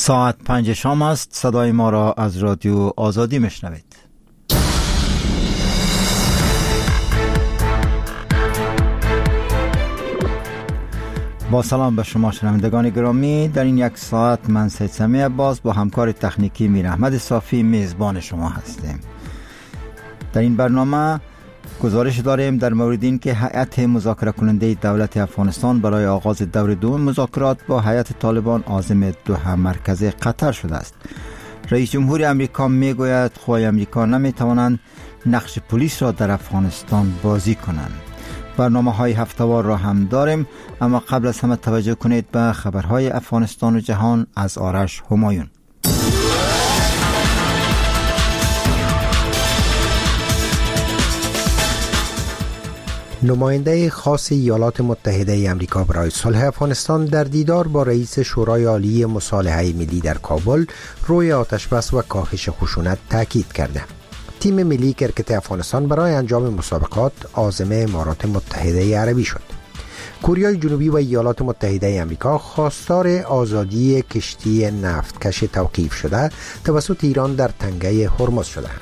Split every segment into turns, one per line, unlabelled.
ساعت 5 شام است. صدای ما را از رادیو آزادی میشنوید. با سلام به شما شنوندگان گرامی، در این یک ساعت من سید سمی عباس با همکار تکنیکی میر احمد صافی میزبان شما هستیم. در این برنامه گزارش داریم در مورد این که هیئت مذاکره کننده دولت افغانستان برای آغاز دور دوم مذاکرات با هیئت طالبان عازم دوحه مرکز قطر شده است. رئیس جمهور امریکا میگوید قوای امریکا نمیتوانند نقش پلیس را در افغانستان بازی کنند. برنامه‌های هفته‌وار را هم داریم، اما قبل از همه توجه کنید به خبرهای افغانستان و جهان از آرش همایون.
نماینده خاص ایالات متحده آمریکا برای صلح افغانستان در دیدار با رئیس شورای عالی مصالحه ملی در کابل روی آتش‌بس و کاهش خشونت تاکید کرده. تیم ملی کرکت افغانستان برای انجام مسابقات عازم امارات متحده عربی شد. کره جنوبی و ایالات متحده آمریکا خواستار آزادی کشتی نفتکش توقیف شده توسط ایران در تنگه هرمز شدند.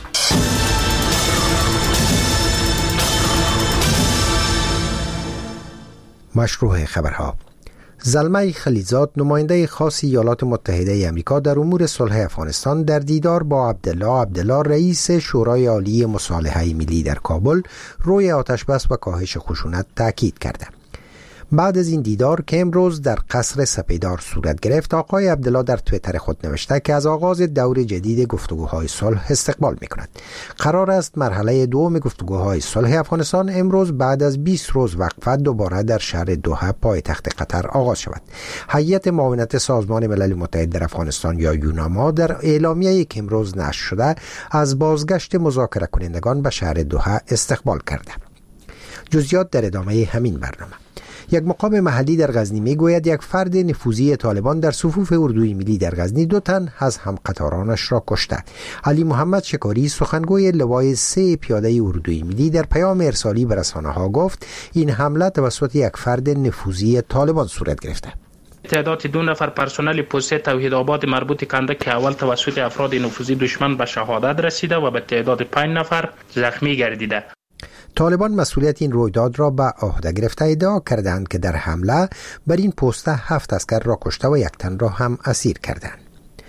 مشروع خبرها. زلمه خلیزاد نماینده خاص ایالات متحده آمریکا در امور صلح افغانستان در دیدار با عبدالله رئیس شورای عالی مصالحه ملی در کابل روی آتش‌بس و کاهش خشونت تاکید کرده. بعد از این دیدار که امروز در قصر سپیدار صورت گرفت، آقای عبدالله در توییتر خود نوشته که از آغاز دور جدید گفتگوهای صلح استقبال می‌کند. قرار است مرحله دوم گفتگوهای صلح افغانستان امروز بعد از 20 روز وقفه دوباره در شهر دوحه پایتخت قطر آغاز شود. هیئت معاونت سازمان ملل متحد در افغانستان یا یوناما در اعلامیه‌ای که امروز نشر شده از بازگشت مذاکره کنندگان به شهر دوحه استقبال کرده. جزئیات در ادامه همین برنامه. یک مقام محلی در غزنی میگوید یک فرد نفوذی طالبان در صفوف اردوی ملی در غزنی 2 تن از همقطارانش را کشته. علی محمد شکاری سخنگوی لوای 3 پیاده اردوی ملی در پیام ارسالی به رسانه‌ها گفت این حمله توسط یک فرد نفوذی طالبان صورت گرفته.
تعداد 2 نفر پرسنل پست توحیدآباد مربوط کنده که اول توسط افراد نفوذی دشمن به شهادت رسیده و به تعداد 5 نفر زخمی گردیده.
طالبان مسئولیت این رویداد را به عهده گرفته ادعا کردند که در حمله بر این پست 7 عسکر را کشته و 1 تن را هم اسیر کردند.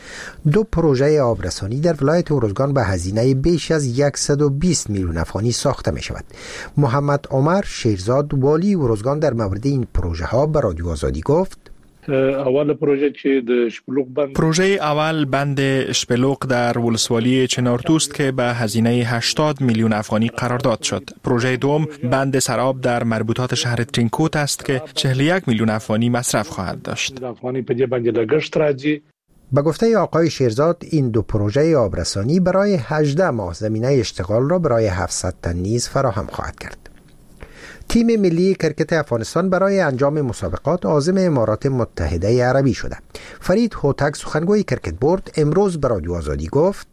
2 پروژه آبرسانی در ولایت ارزگان به هزینه بیش از 120 میلیون افغانی ساخته می شود. محمد عمر شیرزاد والی ارزگان در مورد این پروژه ها به رادیو آزادی گفت
اول پروژه چې د شپلوق بند
پروژه اول بند شپلوق در ولسوالی چنارتوست که به هزینه 80 میلیون افغانی قرارداد شد. پروژه دوم بند سراب در مربوطات شهر ترینکوت است که 41 میلیون افغانی مصرف خواهد داشت.
افغانی په دې باندې لګښت راځي.
به گفته آقای شیرزاد این 2 پروژه آبرسانی برای 18 ماه زمینه اشتغال را برای 700 تن نیز فراهم خواهد کرد. تیم ملی کرکت افغانستان برای انجام مسابقات عازم امارات متحده عربی شده. فرید هوتک سخنگوی کرکت بورد امروز به رادیو آزادی گفت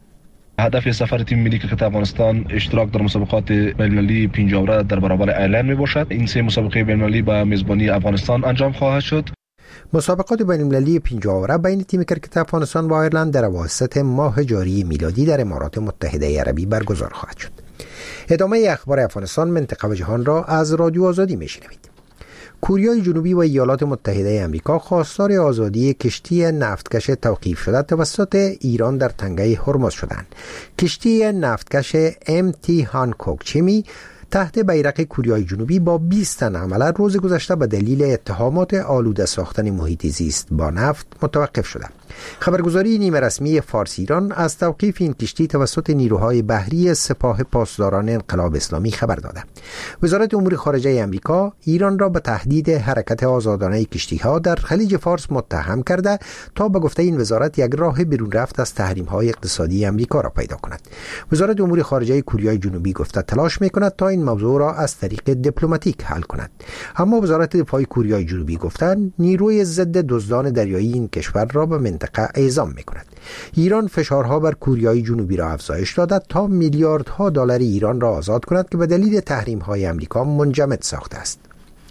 هدف سفر تیم ملی کرکت افغانستان اشتراک در مسابقات بین‌المللی پنجاوره در برابر ایرلند می باشد. این 3 مسابقه بین‌المللی به میزبانی افغانستان انجام خواهد شد.
مسابقات بین‌المللی پنجاوره بین تیم کرکت افغانستان و ایرلند در اواسط ماه جاری میلادی در امارات متحده عربی برگزار خواهد شد. ادامه اخبار افغانستان، منطقه و جهان را از رادیو آزادی میشنوید. کره جنوبی و ایالات متحده آمریکا خواستار آزادی کشتی نفتکش توقیف شده توسط ایران در تنگه هرمز شدند. کشتی نفتکش MT هانکوک چیمی تحت بیرق کره جنوبی با 20 تن حمله روز گذشته به دلیل اتهامات آلوده ساختن محیط زیست با نفت متوقف شده. خبرگزاری نیمه رسمی فارس ایران از توقیف این کشتی توسط نیروهای بحری سپاه پاسداران انقلاب اسلامی خبر داده. وزارت امور خارجه آمریکا ایران را به تهدید حرکت آزادانه کشتی‌ها در خلیج فارس متهم کرده تا به گفته این وزارت یک راه بیرون رفت از تحریم‌های اقتصادی آمریکا را پیدا کند. وزارت امور خارجه کره جنوبی گفته تلاش می‌کند تا این موضوع را از طریق دیپلماتیک حل کند. اما وزارت دفاع کره جنوبی گفتند نیروی ضد دزدان دریایی این کشور را به منطقه اعزام می‌کند. ایران فشارها بر کره جنوبی را افزایش داده تا میلیاردها دلار ایران را آزاد کند که به دلیل تحریم‌های آمریکا منجمد ساخته است.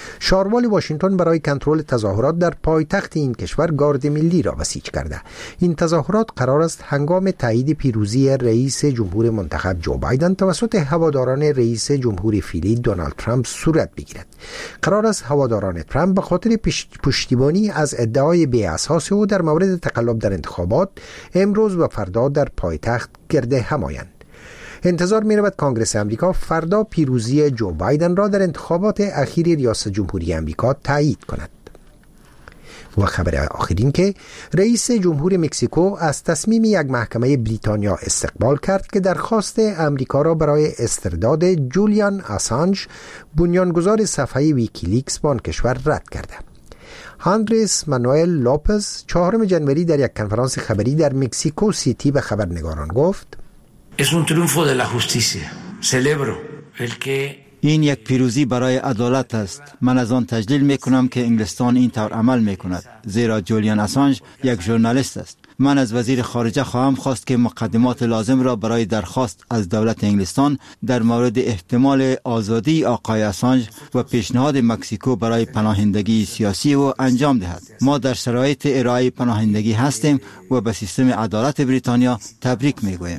شاروال واشنگتن برای کنترل تظاهرات در پایتخت این کشور گارد ملی را بسیج کرده. این تظاهرات قرار است هنگام تایید پیروزی رئیس جمهور منتخب جو بایدن توسط هواداران رئیس جمهور فعلی دونالد ترامپ صورت بگیرد. قرار است هواداران ترامپ به خاطر پشتیبانی از ادعای بی اساس او در مورد تقلب در انتخابات امروز و فردا در پایتخت گرد هم آیند. انتظار می رود کانگرس امریکا فردا پیروزی جو بایدن را در انتخابات اخیر ریاست جمهوری امریکا تایید کند. و خبر آخرین که رئیس جمهور مکزیکو از تصمیم یک محکمه بریتانیا استقبال کرد که درخواست امریکا را برای استرداد جولیان آسانج بنیانگذار صفحه ویکیلیکس با آن کشور رد کرده. آندرس مانوئل لوپز 4 جنوری در یک کنفرانس خبری در مکزیکو سیتی به خبرنگاران گفت:
Es un triunfo de la justicia. Celebro el que
این یک پیروزی برای عدالت است. من از آن تجلیل میکنم که انگلستان این طور عمل میکند، زیرا جولیان آسانج یک ژورنالیست است. من از وزیر خارجه خواهم خواست که مقدمات لازم را برای درخواست از دولت انگلستان در مورد احتمال آزادی آقای آسانج و پیشنهاد مکزیکو برای پناهندگی سیاسی او انجام دهد. ما در شرایط ارائه پناهندگی هستیم و به سیستم عدالت بریتانیا تبریک میگوییم.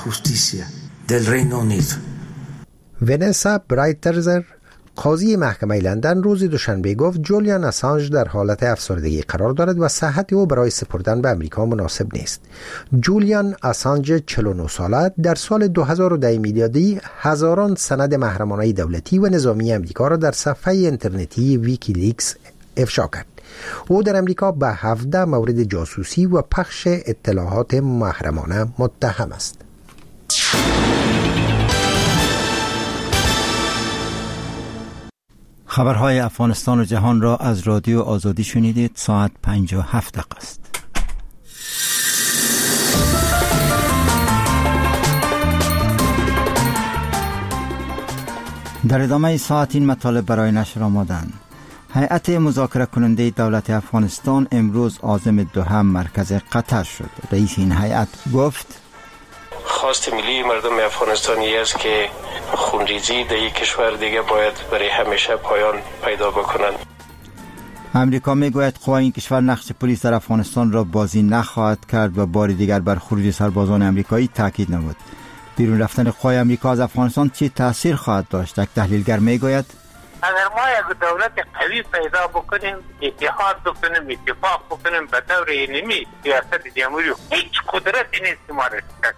ونسا برایترزر قاضی محکمه لندن روز دوشنبه گفت جولیان آسانج در حالت افسردگی قرار دارد و صحت او برای سپردن به امریکا مناسب نیست. جولیان آسانج 49 ساله در سال 2010 میلادی هزاران سند محرمانه دولتی و نظامی امریکا را در صفحه اینترنتی ویکیلیکس افشا کرد. او در امریکا به 17 مورد جاسوسی و پخش اطلاعات محرمانه متهم است.
خبرهای افغانستان و جهان را از رادیو آزادی شنیدید. ساعت 57 دقیقه است. در ادامه ساعت این مطالب برای نشر آمدند. هیئت مذاکره کننده دولت افغانستان امروز عازم دوحه مرکز قطر شد. رئیس این هیئت گفت:
خواست ملی مردم افغانستانی است که خونریزی در یک کشور دیگه باید برای همیشه پایان پیدا بکنند.
امریکا میگوید قوای این کشور نقش پلیس در افغانستان را بازی نخواهد کرد و بار دیگر بر خروج سربازان امریکایی تاکید نمود. بیرون رفتن قوای امریکا از افغانستان چه تاثیر خواهد داشت؟ یک تحلیلگر میگوید:
اگر ما یک دولت قوی پیدا بکنیم، اتحاد بکنیم، اتفاق بکنیم به طور علمی، ریاست جمهوری هیچ قدرتی نیست که ما را شکست.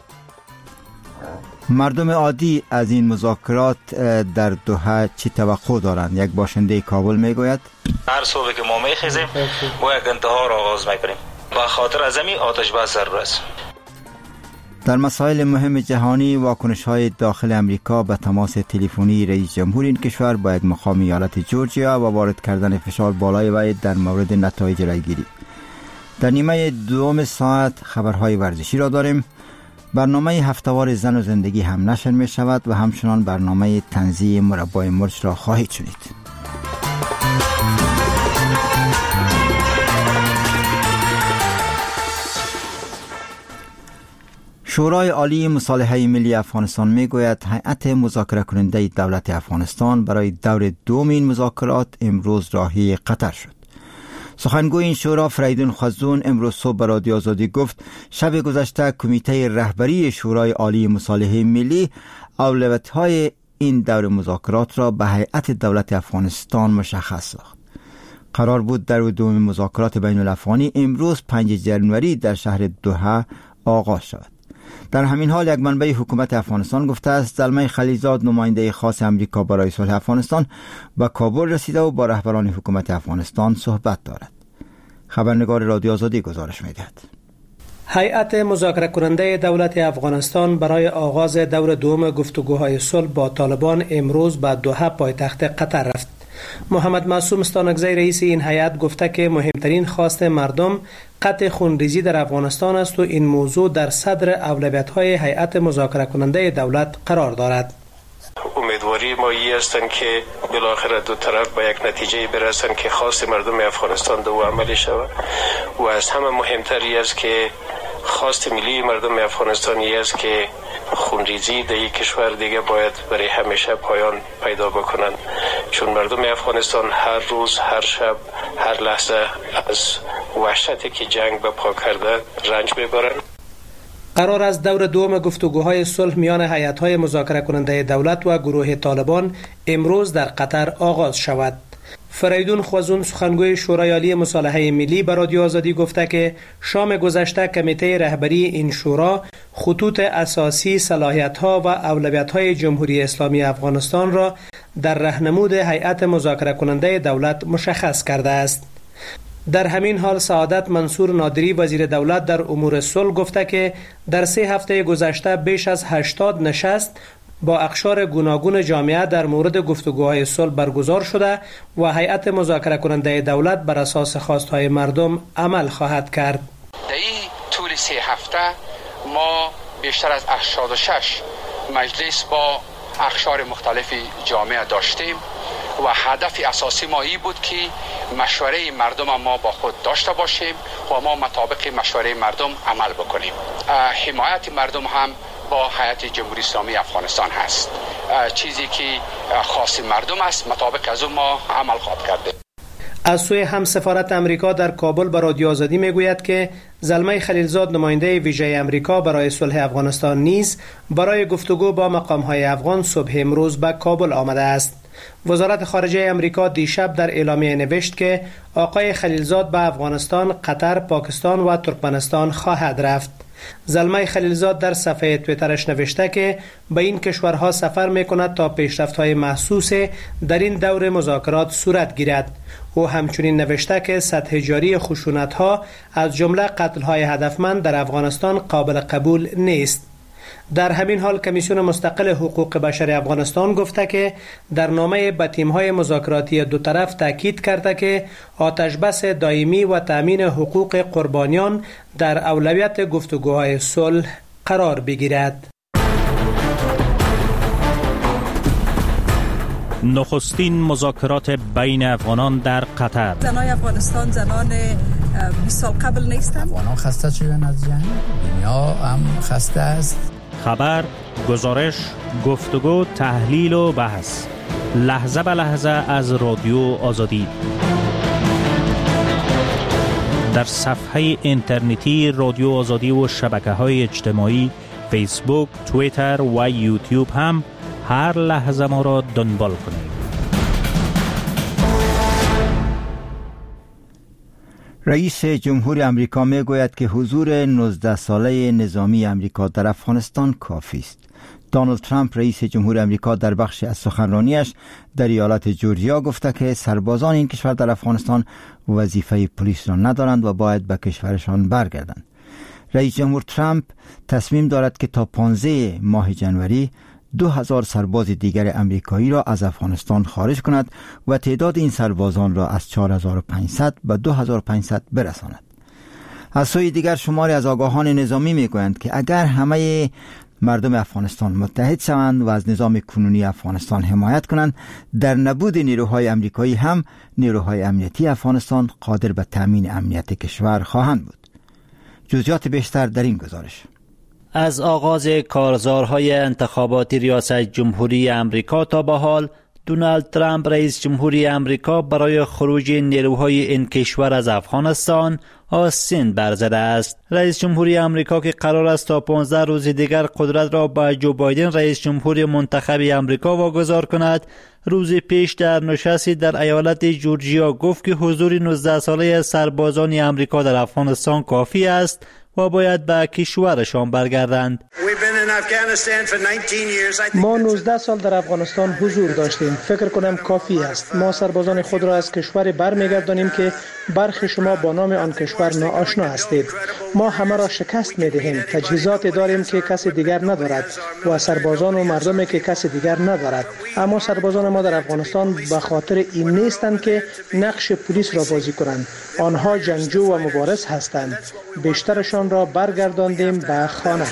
مردم عادی از این مذاکرات در دوحه چی توقع دارند؟ یک باشنده کابل میگوید:
هر صبح که ما میخیزیم با یک انتها را آغاز میکنیم. با خاطر از همین آتش بس ضرور است.
در مسائل مهم جهانی واکنش‌های داخل امریکا به تماس تلفنی رئیس جمهور این کشور با یک مقام ایالت جورجیا و وارد کردن فشار بالای وی در مورد نتایج رایگیری. در نیمه دوم ساعت خبرهای ورزشی را داریم. برنامه هفته‌وار زن و زندگی هم نشر می شود و همچنان برنامه تنزیه مربای مرچ را خواهید شنید. شورای عالی مصالحه ملی افغانستان می گوید هیئت مذاکره کننده دولت افغانستان برای دور دوم این مذاکرات امروز راهی قطر شد. سخنگوی این شورا فریدون خزون امروز صبح به رادیو آزادی گفت شب گذشته کمیته رهبری شورای عالی مصالحه ملی اولویت‌های این دور مذاکرات را به هیئت دولت افغانستان مشخص ساخت. قرار بود دور دوم مذاکرات بین الافغانی امروز 5 جنوری در شهر دوحه آغاز شود. در همین حال یک منبع حکومت افغانستان گفته است زلمه خلیلزاد نماینده خاص امریکا برای صلح افغانستان به کابل رسیده و با رهبران حکومت افغانستان صحبت دارد. خبرنگار رادیو آزادی گزارش می‌دهد.
هیئت مذاکره کننده دولت افغانستان برای آغاز دور دوم گفتگوهای صلح با طالبان امروز به دوحه پایتخت قطر رفت. محمد معصوم استانکزی رئیس این هیئت گفته که مهمترین خواست مردم قطع خونریزی در افغانستان است و این موضوع در صدر اولویت‌های هیئت مذاکره کننده دولت قرار دارد.
امیدواری ما این هستند که بالاخره دو طرف به یک نتیجه برسند که خواست مردم افغانستان دو عملی شود و از همه مهمتری است که خواست ملی مردم افغانستانی است که خونریزی در یک کشور دیگه باید برای همیشه پایان پیدا بکنند. چون مردم افغانستان هر روز، هر شب، هر لحظه از وحشتی که جنگ به پا کرده رنج میبرند.
قرار است دور دوم گفتگوهای صلح میان هیئت‌های مذاکره کننده دولت و گروه طالبان امروز در قطر آغاز شود. فریدون خوازون سخنگوی شورای عالی مصالحه ملی به رادیو آزادی گفته که شام گذشته کمیته رهبری این شورا خطوط اساسی، صلاحیت‌ها و اولویت‌های جمهوری اسلامی افغانستان را در راهنمود هیئت مذاکره کننده دولت مشخص کرده است. در همین حال سعادت منصور نادری وزیر دولت در امور صلح گفته که در 3 هفته گذشته بیش از 80 نشست با اقشار گوناگون جامعه در مورد گفتگوهای صلح برگزار شده و هیئت مذاکره کننده دولت بر اساس خواستهای مردم عمل خواهد کرد.
در این طول 3 هفته ما بیشتر از 86 مجلس با اقشار مختلف جامعه داشتیم و هدف اساسی ما این بود که مشوره مردم ما با خود داشته باشیم و ما مطابق مشوره مردم عمل بکنیم. حمایت مردم هم با هیئت جمهوری اسلامی افغانستان هست. چیزی که خاص مردم است مطابق از اون ما عمل خواهد کرده.
از سوی هم سفارت امریکا در کابل به رادیو آزادی میگوید که زلمه خلیلزاد نماینده ویژه امریکا برای صلح افغانستان نیز برای گفتگو با مقام‌های افغان صبح امروز به کابل آمده است. وزارت خارجه امریکا دیشب در اعلامیه نوشت که آقای خلیلزاد به افغانستان، قطر، پاکستان و ترکمنستان خواهد رفت. زلمه خلیلزاد در صفحه توییترش نوشته که به این کشورها سفر میکند تا پیشرفت‌های محسوس در این دور مذاکرات صورت گیرد. او همچنین نوشته که سطح جاری خشونت‌ها از جمله قتل‌های هدفمند در افغانستان قابل قبول نیست. در همین حال کمیسیون مستقل حقوق بشر افغانستان گفته که در نامه به تیم‌های مذاکراتی دو طرف تاکید کرده که آتشبس دائمی و تامین حقوق قربانیان در اولویت گفتگوهای صلح قرار بگیرد.
نخستین مذاکرات بین افغانان در قطر.
زنان افغانستان زنان 20 سال قبل نیستند.
افغانان خسته شدن از جنگ، دنیا هم خسته است.
خبر، گزارش، گفتگو، تحلیل و بحث لحظه به لحظه از رادیو آزادی در صفحه اینترنتی رادیو آزادی و شبکه‌های اجتماعی فیسبوک، توییتر و یوتیوب هم هر لحظه ما را دنبال کنید.
رئیس جمهور امریکا می گوید که حضور 19 ساله نظامی امریکا در افغانستان کافی است. دونالد ترامپ رئیس جمهور امریکا در بخشی از سخنرانیش در ایالت جورجیا گفته که سربازان این کشور در افغانستان وظیفه پلیس را ندارند و باید به کشورشان برگردند. رئیس جمهور ترامپ تصمیم دارد که تا 15 ماه جنوری 2000 سرباز دیگر امریکایی را از افغانستان خارج کند و تعداد این سربازان را از 4500 به 2500 برساند. از سوی دیگر شماری از آگاهان نظامی میگویند که اگر همه مردم افغانستان متحد شوند و از نظام کنونی افغانستان حمایت کنند، در نبود نیروهای امریکایی هم نیروهای امنیتی افغانستان قادر به تامین امنیت کشور خواهند بود. جزئیات بیشتر در این گزارش.
از آغاز کارزارهای انتخابات ریاست جمهوری امریکا تا به حال، دونالد ترامپ رئیس جمهوری امریکا برای خروج نیروهای این کشور از افغانستان آستین برزده است. رئیس جمهوری امریکا که قرار است تا 15 روز دیگر قدرت را به جو بایدن رئیس جمهوری منتخب امریکا واگذار کند، روز پیش در نشستی در ایالت جورجیا گفت که حضور 19 ساله سربازان امریکا در افغانستان کافی است و باید به کشورشان برگردند.
ما 19 سال در افغانستان حضور داشتیم. فکر کنم کافی است. ما سربازان خود را از کشور برمیگردانیم که برخی شما با نام آن کشور ناآشنا هستید. ما همه را شکست می‌دهیم. تجهیزات داریم که کسی دیگر ندارد و سربازان و مردمی که کسی دیگر ندارد. اما سربازان ما در افغانستان به خاطر این نیستند که نقش پلیس را بازی کنند. آنها جنگجو و مبارز هستند. بیشترشان را برگرداندیم به خانه.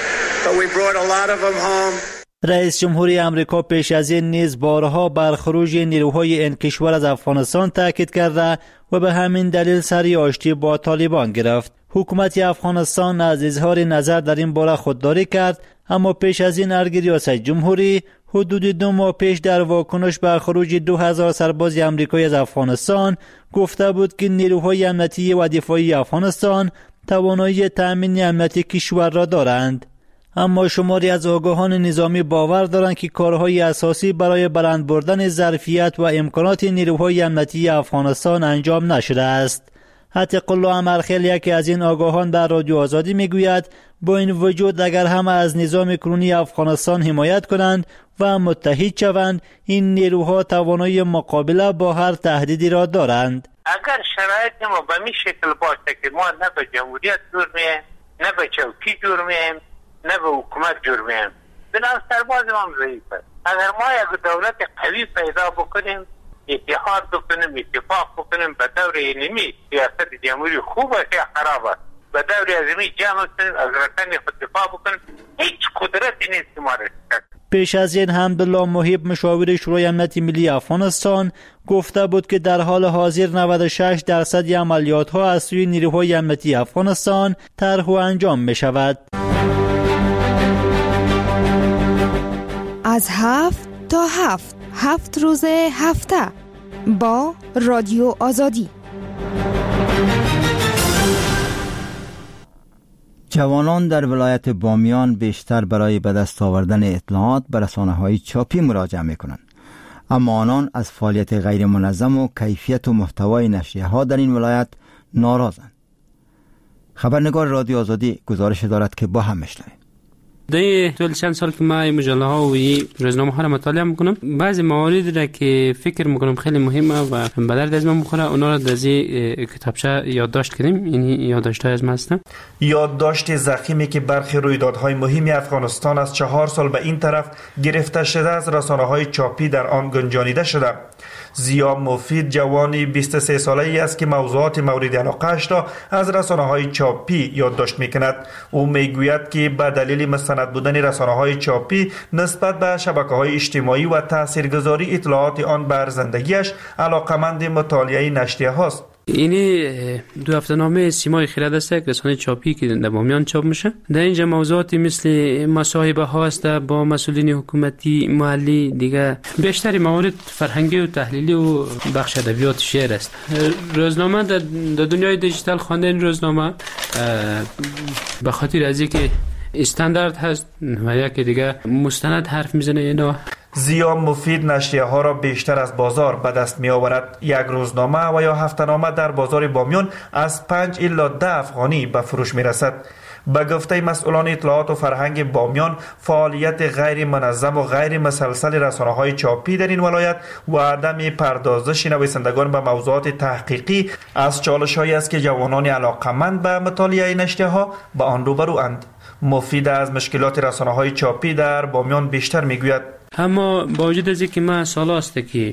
رئیس جمهوری امریکا پیش از این نیز بارها بر خروج نیروهای این کشور از افغانستان تاکید کرده و به همین دلیل سری آشتی با طالبان گرفت. حکومت افغانستان از اظهار نظر در این باره خودداری کرد، اما پیش از این ارگ ریاست جمهوری حدود 2 ماه پیش در واکنش به خروج 2000 سرباز آمریکایی از افغانستان گفته بود که نیروهای امنیتی و دفاعی افغانستان توانایی تأمین امنیت کشور را دارند. اما شماری از آگاهان نظامی باور دارند که کارهای اساسی برای بلند بردن ظرفیت و امکانات نیروهای امنیتی افغانستان انجام نشده است. عتیق الله امرخیل یکی از این آگاهان در رادیو آزادی میگوید با این وجود اگر همه از نظام کنونی افغانستان حمایت کنند و متحد شوند، این نیروها توانایی مقابله با هر تهدیدی را دارند.
اگر شرایط ما به این شکل باشه که ما نه به جمهوریت جور میم، نه به چوکی جور میم، نه به حکومت جور میم، بنابراین سرباز ما ضعیف است. اگر ما یک دولت قوی پیدا بکنیم، اتحاد بکنیم، اتفاق بکنیم، به دور اینمی سیاست جمهوری خوب است یا خراب است، به دور ازمی جمع کنیم، از رکن خود دفاع بکنیم، هیچ قدرتی نیست که ما را شکست.
پیش از این حمدالله محیب مشاور شورای امنیت ملی افغانستان گفته بود که در حال حاضر 96% عملیات ها از سوی نیروهای امنیتی افغانستان طرح و انجام می شود.
از 7 تا 7 روز هفته با رادیو آزادی.
جوانان در ولایت بامیان بیشتر برای به دست آوردن اطلاعات به رسانه‌های چاپی مراجعه می‌کنند، اما آنان از فعالیت غیر منظم و کیفیت و محتوای نشریه‌ها در این ولایت ناراضند. خبرنگار رادیو آزادی گزارش دارد که با هم میشنویم.
در طول چند سال که ما مجله ها و روزنامه ها را مطالعه میکنم، بعضی موارد را که فکر میکنم خیلی مهمه و به درد از من میخوره، اونا را در کتابچه یادداشت کردیم. این یادداشت‌های از ما هستن.
یادداشت ضخیمی که برخی رویدادهای مهم افغانستان از 4 سال به این طرف گرفته شده از رسانه‌های چاپی در آن گنجانیده شده. ضیا مفید جوانی 23 ساله‌ای است که موضوعات مورد علاقه‌اش را از رسانه‌های چاپی یادداشت می‌کند. او می‌گوید که به دلیل مستند بودن رسانه‌های چاپی نسبت به شبکه‌های اجتماعی و تاثیرگذاری اطلاعات آن بر زندگیش علاقه‌مند مطالعه نشریه‌هاست.
این 2 هفته‌نامه سیمای خرد است، یک رسانه چاپی که در بامیان چاپ میشه. در اینجا موضوعاتی مثل مصاحبه ها است با مسئولین حکومتی محلی، دیگه بیشتر موارد فرهنگی و تحلیلی و بخش ادبیات شعر است. روزنامه در دنیای دیجیتال خواندن روزنامه به خاطر از اینکه استاندارد هست و یکی دیگه مستند حرف میزنه اینا.
ضیا مفید نشریه ها را بیشتر از بازار به دست می آورد. یک روزنامه و یا هفته‌نامه در بازار بامیان از 5 الی 10 افغانی به فروش می رسد. به گفته مسئولان اطلاعات و فرهنگ بامیان، فعالیت غیر منظم و غیر مسلسل رسانه‌های چاپی در این ولایت و عدم پردازش نویسندگان به موضوعات تحقیقی از چالش‌هایی است که جوانان علاقه‌مند به مطالعه نشریه‌ها به آن روبروند. مفید از مشکلات رسانه‌های چاپی در بامیان بیشتر میگوید.
اما با وجود از اینکه من سال است که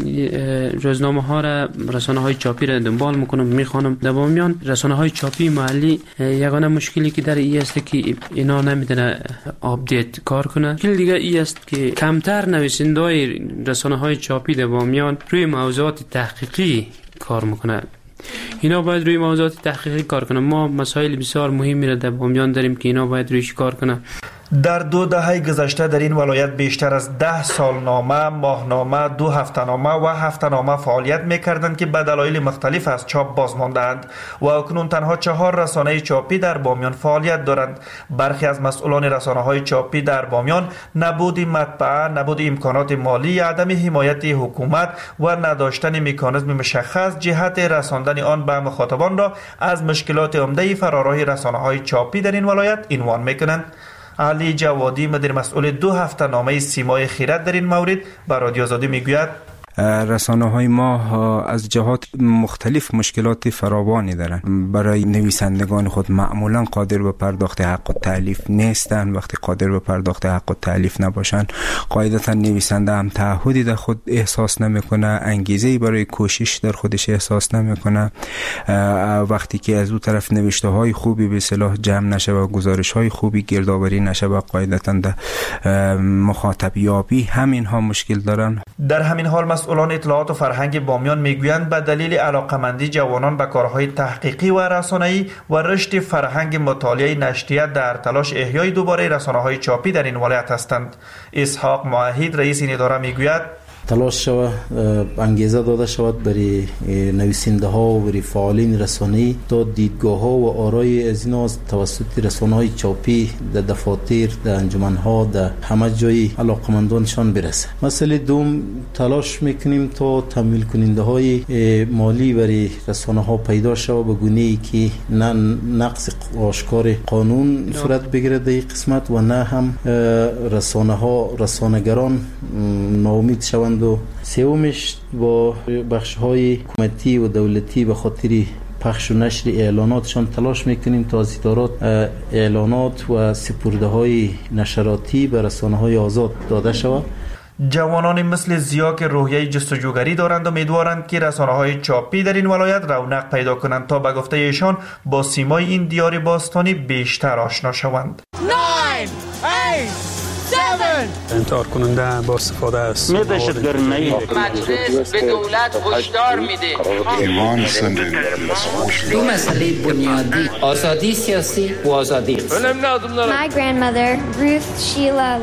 روزنامه ها را، رسانه های چاپی را دنبال میکنم، میخوانم، در بامیان رسانه های چاپی محلی یگانه مشکلی که در این است که اینا نمیتونه آپدیت کار کنه. مشکل دیگه این است که کمتر نویسنده‌های رسانه های چاپی در بامیان روی موضوعات تحقیقی کار میکنه. اینا باید روی موضوعات تحقیقی کار کنه. ما مسائل بسیار مهمی را در بامیان داریم که اینا باید رویش کار کنه.
در 2 دهه گذشته در این ولایت بیشتر از 10 سالنامه، ماهنامه، 2 هفته‌نامه و هفته‌نامه فعالیت می‌کردند که به دلایل مختلف از چاپ باز مانده‌اند و اکنون تنها 4 رسانه چاپی در بامیان فعالیت دارند. برخی از مسئولان رسانه‌های چاپی در بامیان نبود مطبعه، نبود امکانات مالی، عدم حمایت حکومت و نداشتن مکانیزم مشخص جهت رساندن آن به مخاطبان را از مشکلات عمده فراراه رسانه‌های چاپی در این ولایت عنوان می‌کنند. علی جوادی مدیر مسئول 2 هفته‌نامه سیمای خیرات در این مورد به رادیو آزادی میگوید
رسانه‌های ما از جهات مختلف مشکلات فراوانی دارند. برای نویسندگان خود معمولا قادر به پرداخت حق التألیف نیستند. وقتی قادر به پرداخت حق التألیف نباشند، قاعدتا نویسنده هم تعهدی در خود احساس نمیکنه، انگیزه‌ای برای کوشش در خودش احساس نمیکنه. وقتی که از اون طرف نوشته‌های خوبی به اصطلاح جمع نشه و گزارش‌های خوبی گردآوری نشه، و قاعدتا در مخاطب یابی همینها مشکل دارن.
در همین حال مسئولان اطلاعات و فرهنگ بامیان میگویند به دلیل علاقمندی جوانان به کارهای تحقیقی و رسانه‌ای و رشد فرهنگ مطالعه نشریه در تلاش احیای دوباره رسانه‌های چاپی در این ولایت هستند. اسحاق موحد رئیس این اداره میگوید
تلاش شود انگیزه داده شود برای نویسنده ها و برای فعالین رسانه‌ای تا دیدگاه ها و آرای از اینا توسط رسانه های چاپی در دفاتر، در انجمن ها، در همه جای علاقمندانشان برسه. مسئله دوم تلاش میکنیم تا تمویل کننده های مالی برای رسانه ها پیدا شود به گونه ای که نه نقض آشکار قانون صورت بگیره در این قسمت و نه هم رسانه‌گران ناامید شوند. و سومش با بخش‌های حکومتی و دولتی به خاطر پخش و نشر اعلاناتشان تلاش میکنیم تا از ادارات اعلانات و سپرده‌های نشراتی به رسانه‌های آزاد داده شود.
جوانان مثل ضیا که روحیه جستجوگری دارند و امیدوارند که رسانه‌های چاپی در این ولایت رونق پیدا کنند تا به گفته ایشان با سیمای این دیار باستانی بیشتر آشنا شوند.
9 8 7
انتحار کننده با استفاده است.
مجلس به دولت هشدار میده.
دو مسئله بنیادی، آزادی سیاسی و آزادی اقتصادی.
My grandmother Ruth Sheila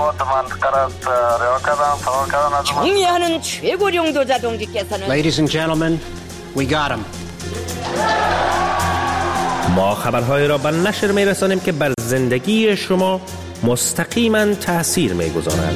정의하는 최고령 도자동지께서는
Ladies and gentlemen, we got him.
ما خبرهای را به نشر میرسانیم که بر زندگی شما مستقیما تأثیر میگذارند.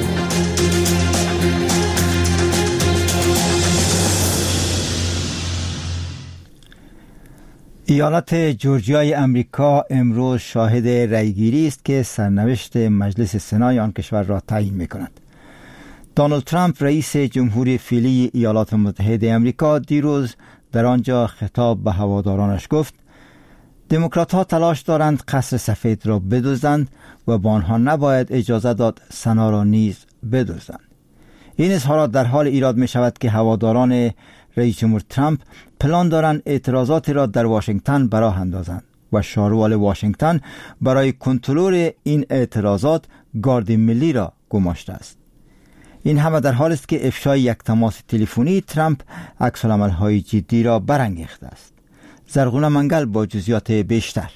ایالت جورجیای امریکا امروز شاهد رأیگیری است که سرنوشت مجلس سنای آن کشور را تعیین می‌کند. دونالد ترامپ رئیس جمهوری فعلی ایالات متحده امریکا دیروز در آنجا خطاب به هوادارانش گفت دموکرات‌ها تلاش دارند قصر سفید را بدزدند و با آنها نباید اجازه داد سنا را نیز بدزدند. این اظهارات در حال ایراد می شود که هواداران رئیس جمهور ترامپ پلان دارند اعتراضاتی را در واشنگتن به راه اندازند و شاروال واشنگتن برای کنترل این اعتراضات گارد ملی را گماشته است. این همه در حالی است که افشای یک تماس تلفنی ترامپ عکس‌العمل‌های جدی را برانگیخته است. زرغونه منگل با جزئیات بیشتر.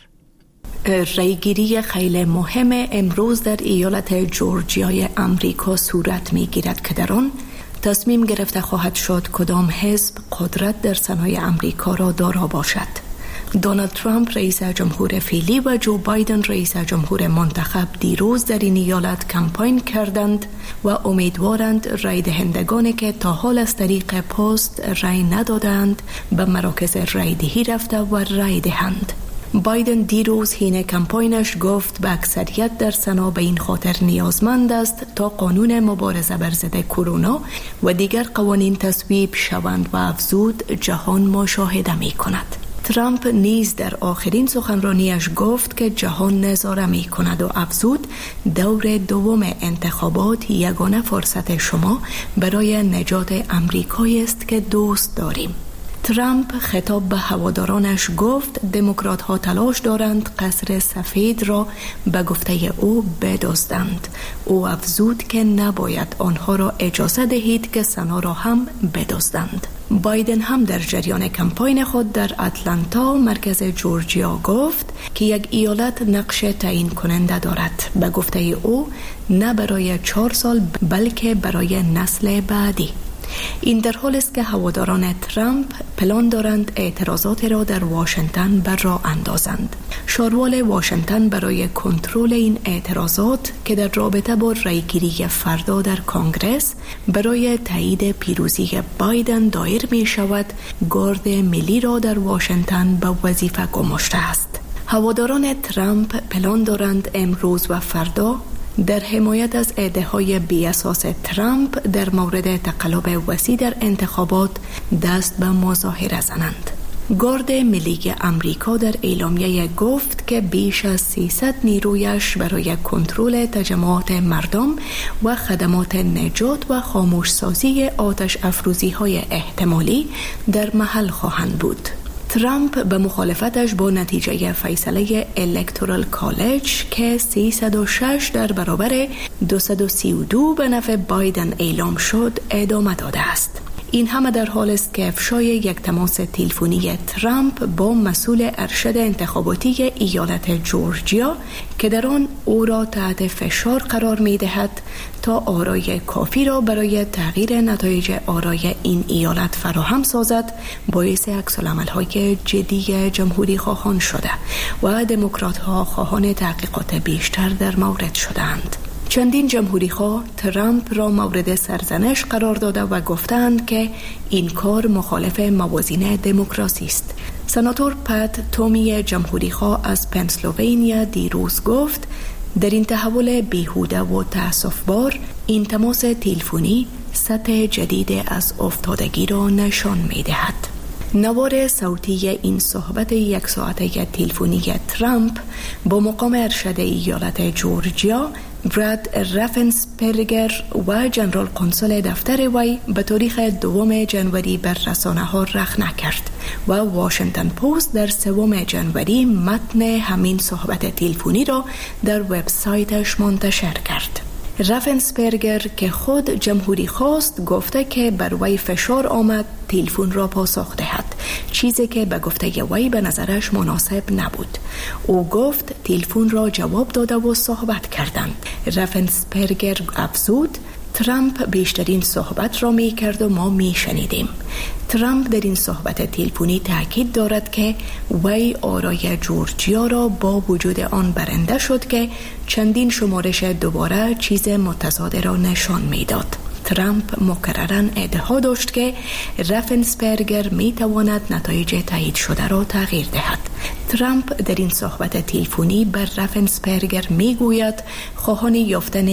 رأیگیری خیلی مهم امروز در ایالت جورجیای امریکا صورت می‌گیرد که در آن تصمیم گرفته خواهد شد کدام حزب قدرت در سنای امریکا را دارا باشد. دونالد ترامپ رئیس جمهور فعلی و جو بایدن رئیس جمهور منتخب دیروز در این ایالت کمپاین کردند و امیدوارند رای دهندگانی که تا حال از طریق پست رای ندادند به مراکز رای دهی رفته و رای دهند. بایدن دیروز حین کمپاینش گفت به اکثریت در سنا به این خاطر نیازمند است تا قانون مبارزه بر ضد کرونا و دیگر قوانین تصویب شوند و افزود جهان مشاهده می کند. ترامپ نیز در آخرین سخنرانیش گفت که جهان نظاره می کند و افزود دور دوم انتخابات یگانه فرصت شما برای نجات امریکایی است که دوست داریم. ترامپ خطاب به هوادارانش گفت دموکرات ها تلاش دارند قصر سفید را به گفته او بدزدند. او افزود که نباید آنها را اجازه دهید که سنا را هم بدزدند. بایدن هم در جریان کمپاین خود در اتلانتا مرکز جورجیا گفت که یک ایالت نقش تعیین کننده دارد. به گفته او نه برای 4 سال بلکه برای نسل بعدی. این در حال است که هواداران ترامپ پلان دارند اعتراضات را در واشنگتن بر راه اندازند. شاروال واشنگتن برای کنترل این اعتراضات که در رابطه با رأیگیری فردا در کنگره برای تایید پیروزی بایدن دایر می شود، گارد ملی را در واشنگتن به وظیفه گماشته است. هواداران ترامپ پلان دارند امروز و فردا در حمایت از ادعاهای بی‌اساس ترامپ در مورد تقلب وسیع در انتخابات دست به مظاهره زنند. گارد ملی امریکا در اعلامیه گفت که بیش از 300 نیرویش برای کنترل تجمعات مردم و خدمات نجات و خاموشسازی آتش افروزی‌های احتمالی در محل خواهند بود. ترامپ به مخالفتش با نتیجه فیصله الکتورال کالج که 306 در برابر 232 به نفع بایدن اعلام شد ادامه داده است. این همه در حال است که افشای یک تماس تلفنی ترامپ با مسئول ارشد انتخاباتی ایالت جورجیا که در آن او را تحت فشار قرار می دهد تا آرای کافی را برای تغییر نتایج آرای این ایالت فراهم سازد، باعث عکس‌العمل‌های جدی جمهوری خواهان شده و دموکرات ها خواهان تحقیقات بیشتر در مورد شدند. چندین جمهوری خواه ترامپ را مورد سرزنش قرار داده و گفتند که این کار مخالف موازین دموکراسی است. سناتور پت تومی جمهوری خواه از پنسیلوانیا دیروز گفت در این تحول بیهوده و تأسف‌بار این تماس تلفنی سطح جدید از افتادگی را نشان می دهد. نوار صوتی این صحبت یک ساعته تلفنی ترامپ با مقام ارشد ایالت جورجیا براد رافنسپرگر و جنرال قنصل دفتر وی به تاریخ 2 جنوری بر رسانه ها رخنه کرد و واشنگتن پست در 3 جنوری متن همین صحبت تلفنی را در وبسایتش منتشر کرد. رافنسپرگر که خود جمهوری خواست گفته که بر وی فشار آمد تلفن را پاسخ دهد، چیزی که به گفته وی به نظرش مناسب نبود. او گفت تلفن را جواب داده و صحبت کردند. رافنسپرگر افزود ترامپ بیشترین صحبت را می کرد و ما می شنیدیم. ترامپ در این صحبت تلفنی تاکید دارد که وی آرای جورجیا را با وجود آن برنده شد که چندین شمارش دوباره چیز متضاد را نشان می داد. ترامپ مکرراً ادعا داشت که رافنسپرگر می تواند نتایج تایید شده را تغییر دهد. ترامپ در این صحبت تلفنی بر رافنسپرگر می گوید خواهان یافتن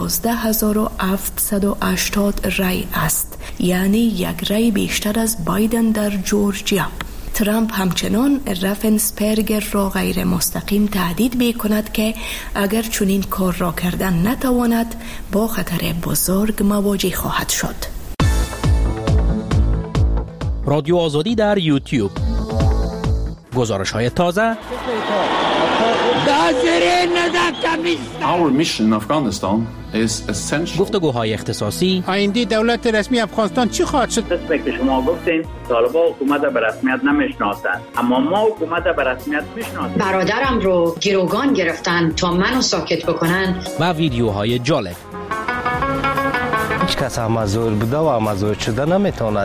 11780 رای است، یعنی یک رای بیشتر از بایدن در جورجیا. ترامپ همچنان رافنسپرگر را غیر مستقیم تهدید می کند که اگر چنین کار را کردن نتواند با خطر بزرگ مواجه خواهد شد.
رادیو آزادی در یوتیوب. گزارش های تازه.
Our mission in Afghanistan is essential.
گفتگوهای اختصاصی.
آینده دولت رسمی افغانستان چی خواهد شد؟
قسمی که شما گفتین طالبان حکومت به رسمیت نمیشناسند، اما ما حکومت به رسمیت میشناسیم.
برادرم رو گروگان گرفتن تا منو ساکت بکنن.
و ویدیوهای جالب.
هیچ کس مزور بوده و مزور شده نمیتواند.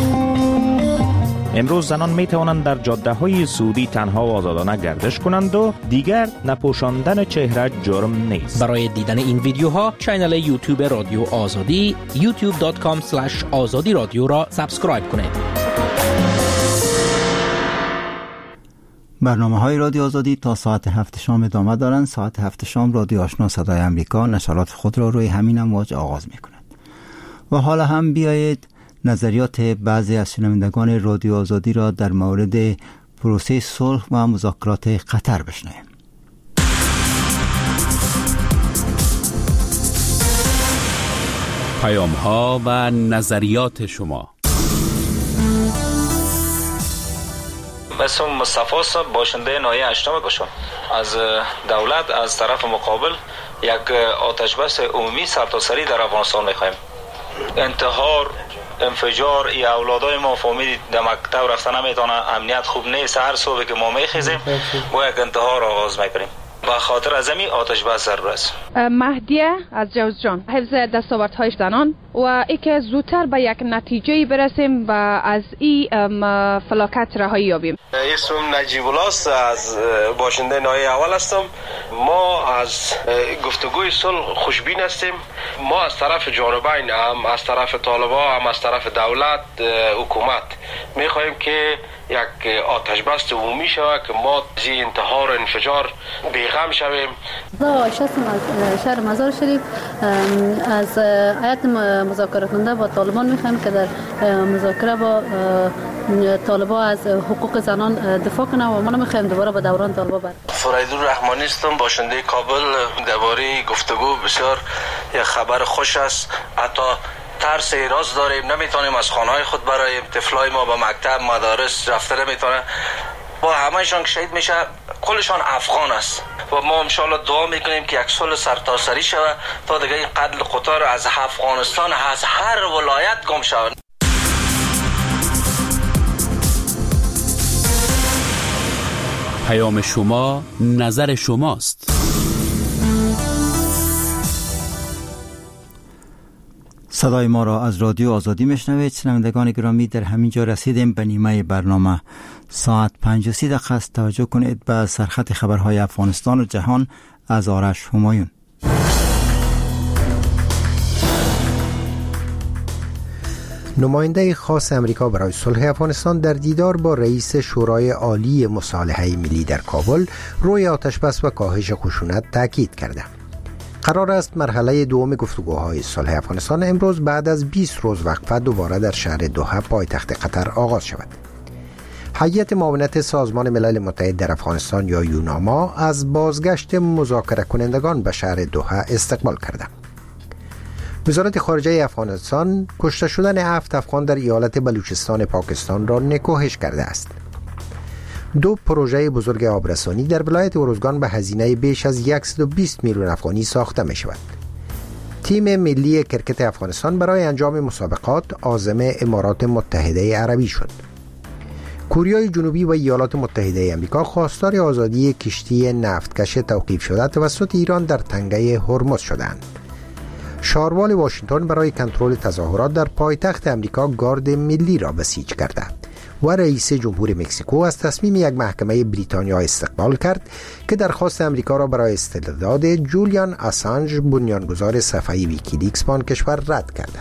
امروز زنان می توانند در جاده های سعودی تنها و آزادانه گردش کنند و دیگر نپوشاندن چهره جرم نیست. برای دیدن این ویدیوها کانال یوتیوب رادیو آزادی youtube.com/azadi رادیو را سابسکرایب کنید.
برنامه‌های رادیو آزادی تا ساعت 7 شام ادامه دارند. ساعت 7 شام رادیو آشنا صدای امریکا نشرات خود را روی همین امواج آغاز می‌کند. و حالا هم بیایید نظریات بعضی از شنوندگان رادیو آزادی را در مورد پروسه صلح و مذاکرات قطر بشنویم.
پیام‌ها و نظریات شما.
اسم مصطفی صاحب باشنده ناحیه 8 گشم. از دولت از طرف مقابل یک آتش بس عمومی سرتاسری در افغانستان می‌خوایم. انتحار، انفجار، یا اولادای ما فهمیدید در مکتب رفتن نمیتونه، امنیت خوب نیست، هر صبح که ما میخیزیم با یک انتحار آغاز میکنیم. به خاطر از این آتش بس ضرور است.
مهدیه از جوزجان. حفظ دستاوردهای زنان و ای که زودتر به یک نتیجه برسیم و از این فلاکت رهایی یابیم.
اسمم نجیب الله است، از باشنده ناحیه اول هستم. ما از گفتگوی صلح خوشبین هستیم. ما از طرف جانبین، هم از طرف طالبان هم از طرف دولت حکومت میخواهیم که یک آتش بس عمومی شود که ما از انتحار و انفجار بیغم شویم.
عایشه از شهر مزار شریف از هیئت مذاکره کننده با طالبان میخوایم که در مذاکره با طالبان از حقوق زنان دفاع کنه و ما نمیخوایم دوباره به دوران طالبان برد.
فریدون رحمانی هستم، باشنده کابل. درباره گفتگو بسیار یک خبر خوش است. حتی ترس ایراز داریم، نمیتونیم از خانه‌های خود برایم، طفلای ما به مکتب مدارس رفته نمیتونه. با همه‌شان که شهید میشه کلشان افغان است و ما انشالله دعا میکنیم که یک صلح سرتاسری شود تا دیگه این قتل قطار از افغانستان از هر ولایت گم شود.
پیام شما نظر شماست.
صدای ما را از رادیو آزادی میشنوید. شنوندگان گرامی، در همین جا رسیدیم به نیمه برنامه. ساعت 5:30 است. توجه کنید به سرخط خبرهای افغانستان و جهان از آرش همایون.
نماینده خاص امریکا برای صلح افغانستان در دیدار با رئیس شورای عالی مصالحه ملی در کابل روی آتش‌بس و کاهش خشونت تاکید کرده. قرار است مرحله دوم گفتگوهای صلح افغانستان امروز بعد از 20 روز وقفه دوباره در شهر دوحه پایتخت قطر آغاز شود. هیئت معاونت سازمان ملل متحد در افغانستان یا یوناما از بازگشت مذاکره کنندگان به شهر دوحه استقبال کرده. وزارت خارجه افغانستان کشته شدن 7 افغان در ایالت بلوچستان پاکستان را نکوهش کرده است. 2 پروژه بزرگ آبرسانی در ولایت اروزگان به هزینه بیش از 120 میلیون افغانی ساخته می شود. تیم ملی کرکت افغانستان برای انجام مسابقات عازم امارات متحده عربی شد. کوریای جنوبی و ایالات متحده آمریکا خواستار آزادی کشتی نفتکش توقیف شده توسط ایران در تنگه هرمز شدند. شاروال واشنگتن برای کنترل تظاهرات در پایتخت آمریکا گارد ملی را بسیج کرده و رئیس جمهور مکزیکو از تصمیم یک محکمه بریتانیا استقبال کرد که درخواست آمریکا را برای استرداد جولیان آسانژ بنیانگذار صفحه ویکیلیکس به آن کشور رد کرده.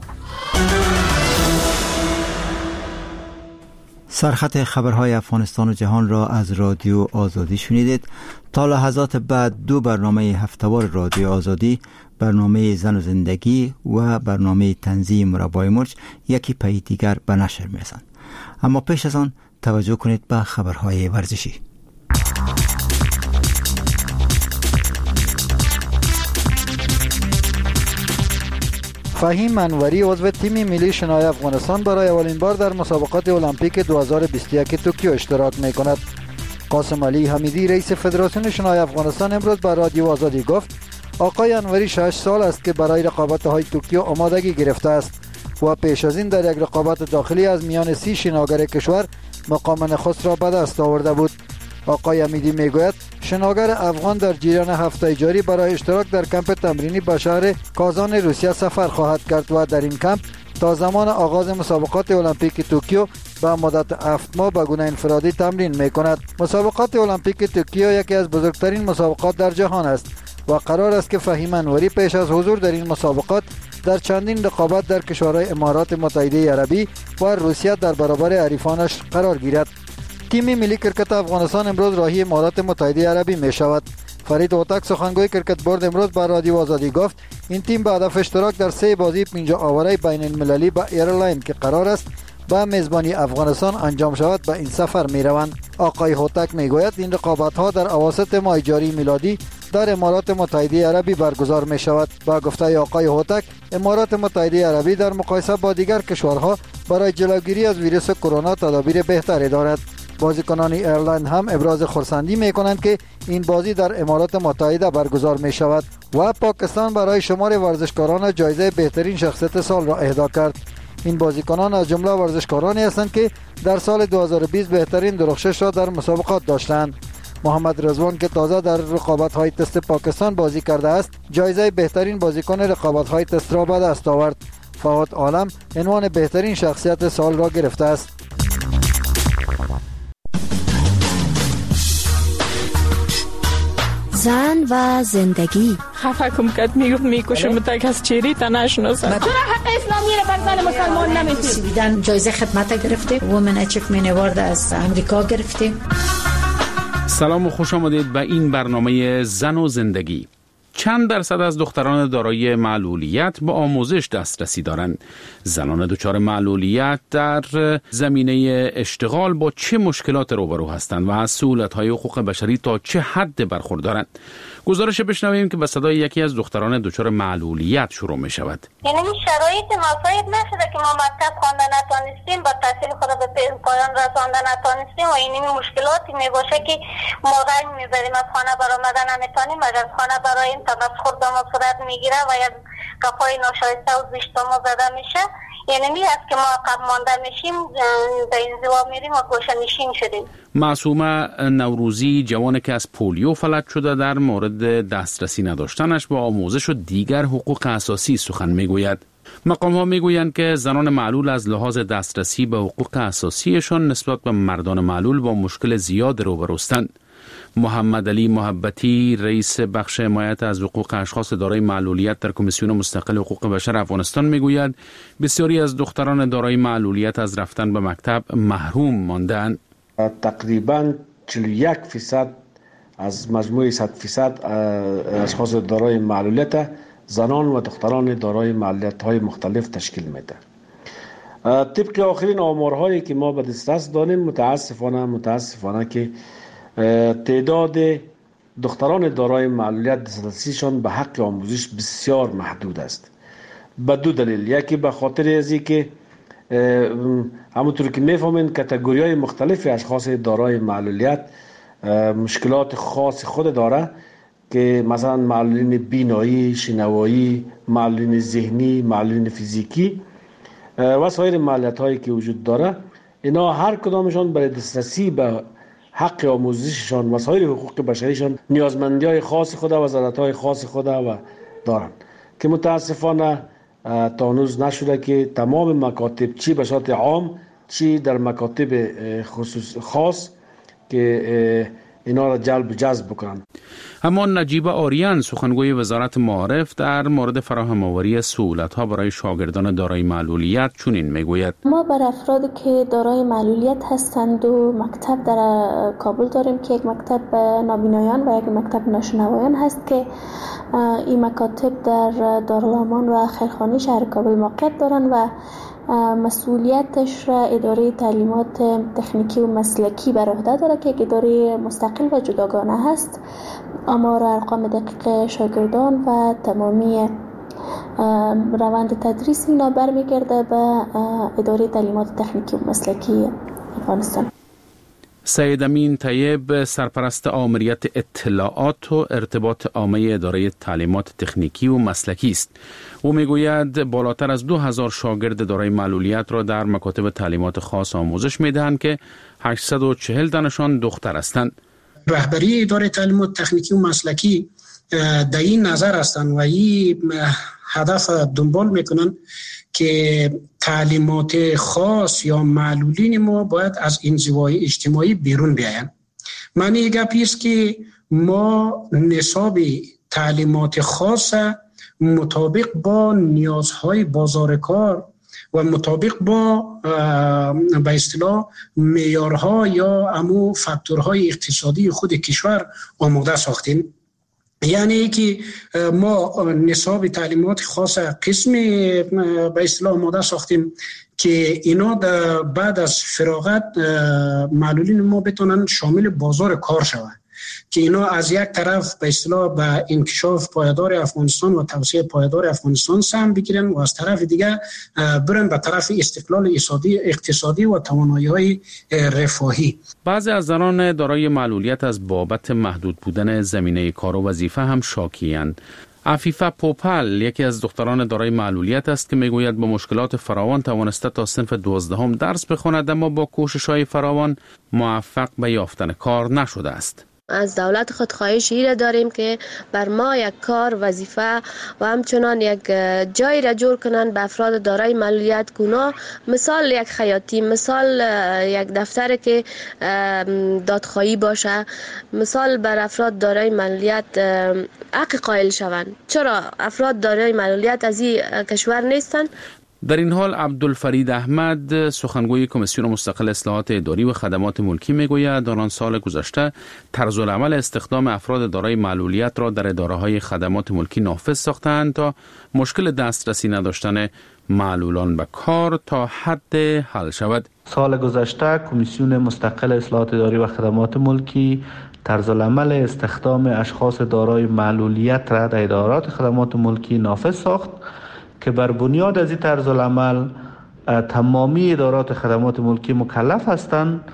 سرخط خبرهای افغانستان و جهان را از رادیو آزادی شنیدید. تا لحظات بعد 2 برنامه هفته‌وار رادیو آزادی، برنامه زن و زندگی و برنامه تنزیه مربای مرج یکی پی دیگر به نشر می‌رسند. اما پیش از آن توجه کنید به خبرهای ورزشی.
فهیم انوری عضو تیم ملی شنای افغانستان برای اولین بار در مسابقات المپیک 2021 توکیو اشتراک می‌کند. قاسم علی حمیدی رئیس فدراسیون شنای افغانستان امروز به رادیو آزادی گفت آقای انوری 6 سال است که برای رقابت‌های توکیو آمادگی گرفته است و پیش از این در یک رقابت داخلی از میان 30 شناگر کشور مقام نخست را به دست آورده بود. آقای حمیدی میگوید شناگر افغان در جریان هفته جاری برای اشتراک در کمپ تمرینی به شهر کازان روسیه سفر خواهد کرد و در این کمپ تا زمان آغاز مسابقات المپیک توکیو به مدت 7 ماه به گونه انفرادی تمرین میکند. مسابقات المپیک توکیو یکی از بزرگترین مسابقات در جهان است و قرار است که فهیم انوری پیش از حضور در این مسابقات در چندین رقابت در کشورهای امارات متحده عربی و روسیه در برابر حریفانش قرار گیرد. تیم ملی کرکت افغانستان امروز راهی امارات متحده عربی می شود. فرید هوتک سخنگوی کرکت بورد امروز به رادیو آزادی گفت این تیم به هدف اشتراک در 3 بازی 5 آوره بین المللی با ایرلاین که قرار است با میزبانی افغانستان انجام شود به این سفر می روند. آقای هوتک می گوید این رقابت ها در اواسط ماه جاری میلادی در امارات متحده عربی برگزار می شود. با گفته آقای هوتک امارات متحده عربی در مقایسه با دیگر کشورها برای جلوگیری از ویروس کرونا تدابیر بهتری دارد. بازیکنان ایرلند هم ابراز خرسندی می کنند که این بازی در امارات متحده برگزار می شود و پاکستان برای شمار ورزشکاران جایزه بهترین شخصیت سال را اهدا کرد. این بازیکنان از جمله ورزشکارانی هستند که در سال 2020 بهترین درخشش را در مسابقات داشتند. محمد رضوان که تازه در رقابت‌های تست پاکستان بازی کرده است، جایزه بهترین بازیکن رقابت‌های تست را به دست آورد. فهد عالم عنوان بهترین شخصیت سال را گرفته است.
زن و زندگی.
خفه کم کد میکشم تک از چیری تا نشناسم.
چرا حق اسلامی را بر زن مسلمان نمیدید؟
سویدن جایزه خدمت گرفته، وومن اچیومنت اوارد از امریکا گرفتیم.
سلام و خوش آمدید به این برنامه زن و زندگی. چند درصد از دختران دارای معلولیت به آموزش دسترسی دارند؟ زنان دچار معلولیت در زمینه اشتغال با چه مشکلات روبرو هستند و از سهولت‌های حقوق بشری تا چه حد برخوردارند؟ گزارش بشنویم که به صدای یکی از دختران دچار معلولیت شروع می شود.
یعنی شرایط مساعد نشده که ما مکتب خوانده نتوانستیم، با تحصیل خود به پایان رسانده نتوانستیم و این مشکلاتی می باشه که ما غنگ می‌زدیم از خانه برآمدن نمیتونیم، از خانه برای این تمسخر به ما صورت میگیره و یک گپای ناشایسته و زشت ما زده میشه. یعنی است که ما عقب مانده میشیم، به انزوا میریم و گوشه‌نشین شدیم.
معصومه نوروزی جوانی که از پولیو فلج شده در مورد دسترسی نداشتنش به آموزش و دیگر حقوق اساسی سخن میگوید. مقام ها میگویند که زنان معلول از لحاظ دسترسی به حقوق اساسیشان نسبت به مردان معلول با مشکل زیاد روبروستند. محمد علی محبتی رئیس بخش حمایت از حقوق اشخاص دارای معلولیت در کمیسیون مستقل حقوق بشر افغانستان میگوید بسیاری از دختران دارای معلولیت از رفتن به مکتب محروم مانده‌اند.
تقریبا 41% از مجموع 100% اشخاص دارای معلولیت زنان و دختران دارای معلولیت‌های مختلف تشکیل میده. طبق آخرین آمارهایی که ما به دسترس داریم متاسفانه که تعداد دختران دارای معلولیت دسترسیشان به حق آموزش بسیار محدود است. به دو دلیل، یکی به خاطر از اینکه همونطور که میفهمین کاتگوری‌های مختلف اشخاص دارای معلولیت مشکلات خاص خود داره که مثلا معلولین بینایی، شنوایی، معلولین ذهنی، معلولین فیزیکی و سایر معلولیت‌هایی که وجود داره، اینا هر کدامشان برای دسترسی به حق آموزششان و سایر حقوق بشریشان نیازمندی‌های خاص خود و ضرورت‌های خاص خود و دارند که متاسفانه تا هنوز نشده که تمام مکاتب چی به صورت عام چی در مکاتب خاص که اینا را جذب بکنند.
اما نجیبه آریان سخنگوی وزارت معارف در مورد فراهم آوری سهولت‌ها برای شاگردان دارای معلولیت چنین میگوید:
ما بر افرادی که دارای معلولیت هستند و مکتب در کابل داریم که یک مکتب نابینایان و یک مکتب ناشنوایان هست که این مکاتب در دارالامان و خیرخانی شهر کابل موقعیت دارند و مسئولیتش را اداره تعلیمات تکنیکی و مسلکی بر عهده داره که یک اداره مستقل و جداگانه هست. آمار ارقام دقیق شاگردان و تمامی روند تدریس اینا برمیگرده به اداره تعلیمات تکنیکی و مسلکی افغانستان.
سید امین طیب سرپرست آمریت اطلاعات و ارتباط عامه اداره تعلیمات تکنیکی و مسلکی است. او میگوید بالاتر از 2000 شاگرد دارای معلولیت را در مکاتب تعلیمات خاص آموزش میدهند که 840 تنشان دختر هستند.
رهبری اداره تعلیمات تکنیکی و مسلکی در این نظر هستند و این هدف دنبال میکنن که تعلیمات خاص یا معلولین ما باید از انزوای اجتماعی بیرون بیاین. معنی گپی است که ما نصاب تعلیمات خاص مطابق با نیازهای بازار کار و مطابق با به اصطلاح معیارها یا امو فاکتورهای اقتصادی خود کشور آماده ساختیم. یعنی که ما نصاب تعلیمات خاص قسم به اصطلاح آماده ساختیم که اینا بعد از فراغت معلولین ما بتونن شامل بازار کار شوند، که اینا از یک طرف به اصطلاح به انکشاف پایدار افغانستان و توسعه پایدار افغانستان سهم بگیرن و از طرف دیگه برن به طرف استقلال اقتصادی و توانایی‌های رفاهی.
بعضی از زنان دارای معلولیت از بابت محدود بودن زمینه کار و وظیفه هم شاکی‌اند. عفیفه پوپل یکی از دختران دارای معلولیت است که میگوید با مشکلات فراوان توانسته تا صنف 12 درس بخواند، اما با کوشش‌های فراوان موفق به یافتن کار نشده است.
از دولت خود خواهش را داریم که بر ما یک کار، وظیفه و همچنان یک جایی را جور کنند به افراد دارای معلولیت گونه، مثال یک خیاطی، مثال یک دفتر که دادخواهی باشه، مثال بر افراد دارای معلولیت حق قائل شوند. چرا افراد دارای معلولیت از این کشور نیستند؟
در این حال عبدالفرید احمد سخنگوی کمیسیون مستقل اصلاحات اداری و خدمات ملکی میگوید آن سال گذشته طرز العمل استخدام افراد دارای معلولیت را در اداره‌های خدمات ملکی نافذ ساختند تا مشکل دسترسی نداشتن معلولان به کار تا حد حل شود.
سال گذشته کمیسیون مستقل اصلاحات اداری و خدمات ملکی طرز العمل استخدام اشخاص دارای معلولیت را در ادارات خدمات ملکی نافذ ساخت که بر بنیاد از این طرز العمل تمامی ادارات خدمات ملکی مکلف هستند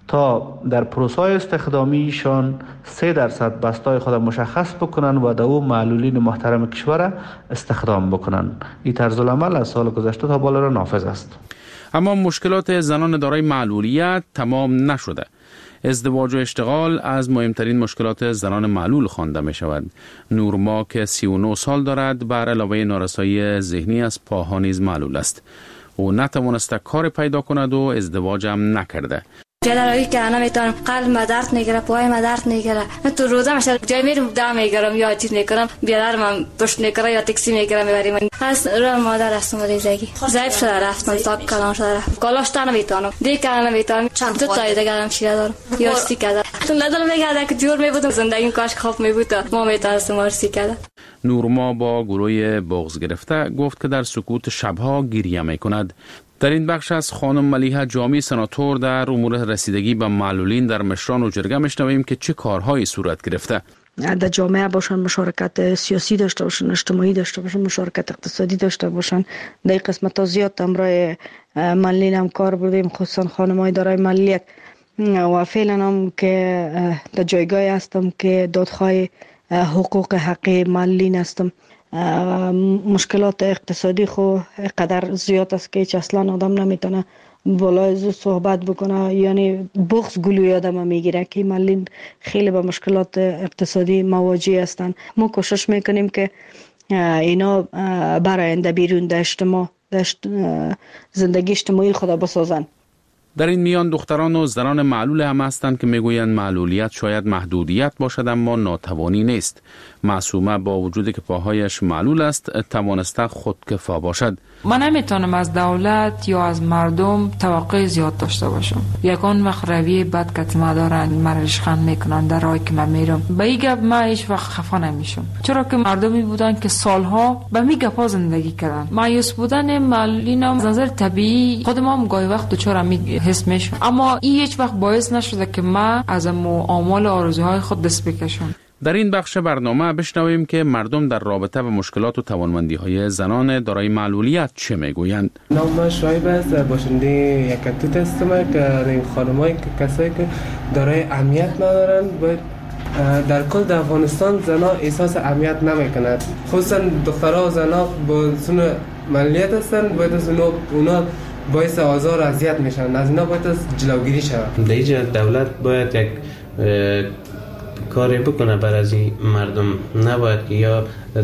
تا در پروسای استخدامیشان 3% بستای خود مشخص بکنن و در او معلولین محترم کشور استخدام بکنن. این طرز العمل از سال گذشته تا بالا را نافذ است.
اما مشکلات زنان دارای معلولیت تمام نشده. ازدواج و اشتغال از مهمترین مشکلات زنان معلول خوانده می شود. نورما که 39 سال دارد بر علاوه نارسایی ذهنی از پاها نیز معلول است. او نتوانسته کار پیدا کند و ازدواج هم نکرده.
جلالایی که نمیتونم، قلب درد میگیره، پای درد میگیره. تو روزا میشه جای میرم دم میگیرم یا چیز میکنم، بیادرم پشت میگیره یا تاکسی میگیرم میبریم. از راه مادر هستم ریزگی. ضعیف شده رفتم تا کلام شده رفت. کلاش تا نمیتونم. دیگه نمیتونم. چند تا دیگه هم شیره دارم. یا سیکاده. تو ندارم میگه که جور میبودم زندگیم کاش خوب میبود. ما میتونستم مارسی کرده.
نورما با گروه بغض گرفته گفت که در سکوت شبها گریه میکند. در این بخش از خانم ملیحه جامی سناتور در امور رسیدگی به معلولین در مشران و جرگه میشنویم که چه کارهایی صورت گرفته.
در جامعه باشن، مشارکت سیاسی داشته باشن، اجتماعی داشته باشن، مشارکت اقتصادی داشته باشن. در این قسمت ها زیاد امرای معلولین هم کار بردیم، خصوصا خانم‌های دارای معلولیت و فعلا هم که در جایگاه هستم که دادخواه حقوق حقی معلولین هستم. مشکلات اقتصادی خو قدر زیاد است که اصلا آدم نمیتونه بالای زو صحبت بکنه، یعنی بغض گلوی آدم میگیره که معلولین خیلی با مشکلات اقتصادی مواجه هستند. ما کوشش میکنیم که اینا برای آینده بیرون در اجتماع زندگی اجتماعی خود بسازن.
در این میان دختران و زنان معلول هم هستند که میگویند معلولیت شاید محدودیت باشد اما ناتوانی نیست. معصومه با وجودی که پاهایش معلول است توانسته خودکفا باشد.
من نمیتونم از دولت یا از مردم توقع زیاد داشته باشم. یکان وقت رویه بد که ما دارن مرا رشخند میکنن در راهی که من میرم، به این گپ من هیچ وقت خفه نمیشم، چرا که مردمی بودن که سالها به می گپا زندگی کردن. مایوس بودن معلولین از نظر طبیعی خود ما هم گاهی وقت دچار حس میشم، اما این هیچ وقت باعث نشده که من از آمال آرزوهای خود دست بکشم.
در این بخش برنامه بشنویم که مردم در رابطه با مشکلات و توانمندی‌های زنان دارای معلولیت چه میگویند.
نام شایب است، باشنده یک کتیت هستم که این خانمایی که کسایی که دارای اهمیت ندارن باید در کل در افغانستان زنا احساس اهمیت نمیکنند، خصوصا دخترها و زنا با سن معلولیت هستن، باید از اونا باعث آزار و اذیت میشن، از اینا باید جلوگیری شود.
در اینجا دولت باید یک کاری بکنه برای از این مردم، نباید که یا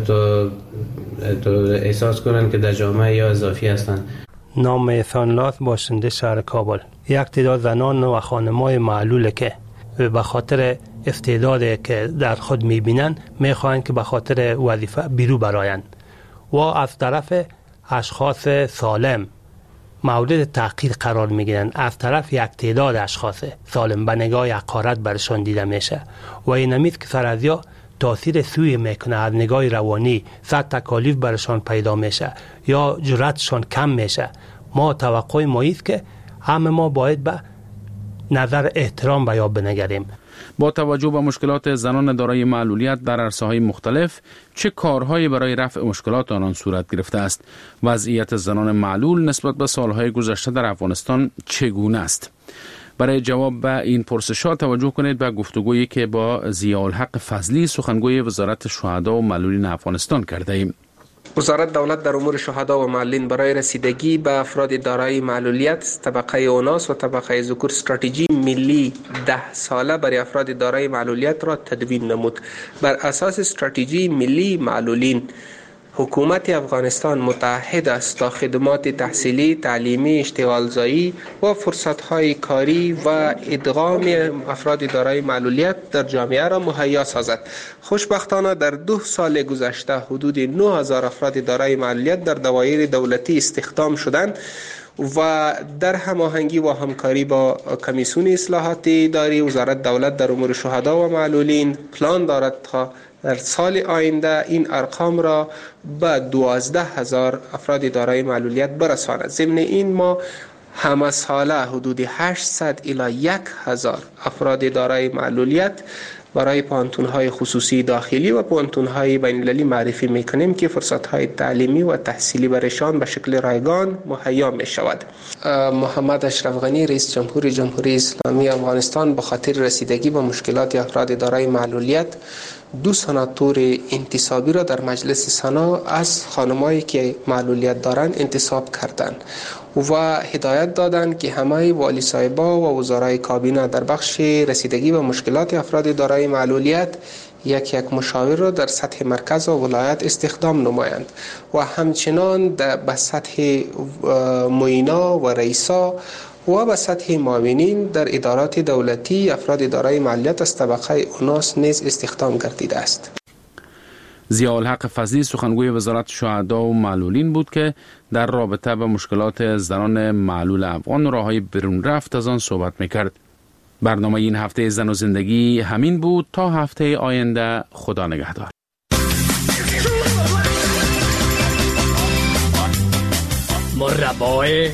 تو احساس کنن که در جامعه یا اضافی هستن.
نام ثانیات باشنده شهر کابل. یک تعداد زنان و خانم‌های معلول که به خاطر استعدادی که در خود می‌بینن می‌خواهند که به خاطر وظیفه بیرون برآیند و از طرف اشخاص سالم مورد تحقیر قرار میگیرن. از طرف یک تعداد اشخاص سالم به نگاه حقارت برشان دیده میشه و این همیست که سر از یا تاثیر سوی میکنه، از نگاه روانی صد تکالیف برشان پیدا میشه یا جرأتشان کم میشه. ما توقع ما است که همه ما باید به نظر احترام بیان بنگریم.
با توجه به مشکلات زنان دارای معلولیت در عرصه‌های مختلف چه کارهایی برای رفع مشکلات آنان صورت گرفته است؟ وضعیت زنان معلول نسبت به سالهای گذشته در افغانستان چگونه است؟ برای جواب به این پرسش‌ها توجه کنید به گفتگویی که با ضیاءالحق فضلی سخنگوی وزارت شهدا و معلولین افغانستان کرده ایم.
وزارت دولت در امور شهدا و معلولین برای رسیدگی به افراد دارای معلولیت طبقه اوناس و طبقه ذکور استراتژی ملی 10 ساله برای افراد دارای معلولیت را تدوین نمود. بر اساس استراتژی ملی معلولین حکومت افغانستان متعهد است تا خدمات تحصیلی، تعلیمی، اشتغالزایی و فرصت‌های کاری و ادغام افراد دارای معلولیت در جامعه را مهیا سازد. خوشبختانه در 2 سال گذشته حدود 9000 افراد دارای معلولیت در دوایر دولتی استخدام شدند و در هماهنگی و همکاری با کمیسیون اصلاحات اداری وزارت دولت در امور شهدا و معلولین پلان دارد تا در سال آینده این ارقام را به 12000 افراد دارای معلولیت برساند. ضمن این ما همه ساله حدود 800 الی 1000 افراد دارای معلولیت برای پانتون‌های خصوصی داخلی و پانتون‌های بین‌المللی معرفی می‌کنیم که فرصت‌های تعلیمی و تحصیلی برایشان به شکل رایگان مهیا می‌شود. محمد اشرف غنی رئیس جمهوری اسلامی افغانستان به خاطر رسیدگی به مشکلات افراد دارای معلولیت 2 سناتور انتصابی را در مجلس سنا از خانمایی که معلولیت دارند انتصاب کردند و هدایت دادند که همه والی صاحبا و وزرای کابینه در بخش رسیدگی به مشکلات افراد دارای معلولیت یک مشاور را در سطح مرکز و ولایت استخدام نمایند و همچنان به سطح معینا و رئیسا و به سطح معاونین در ادارات دولتی افراد دارای معلولیت از طبقه اوناس نیز استخدام گردیده است.
ضیاءالحق فضلی سخنگوی وزارت شهدا و معلولین بود که در رابطه با مشکلات زنان معلول افغان و راههای برون رفت از آن صحبت میکرد. برنامه این هفته زن و زندگی همین بود. تا هفته آینده خدا نگهدار.
مربای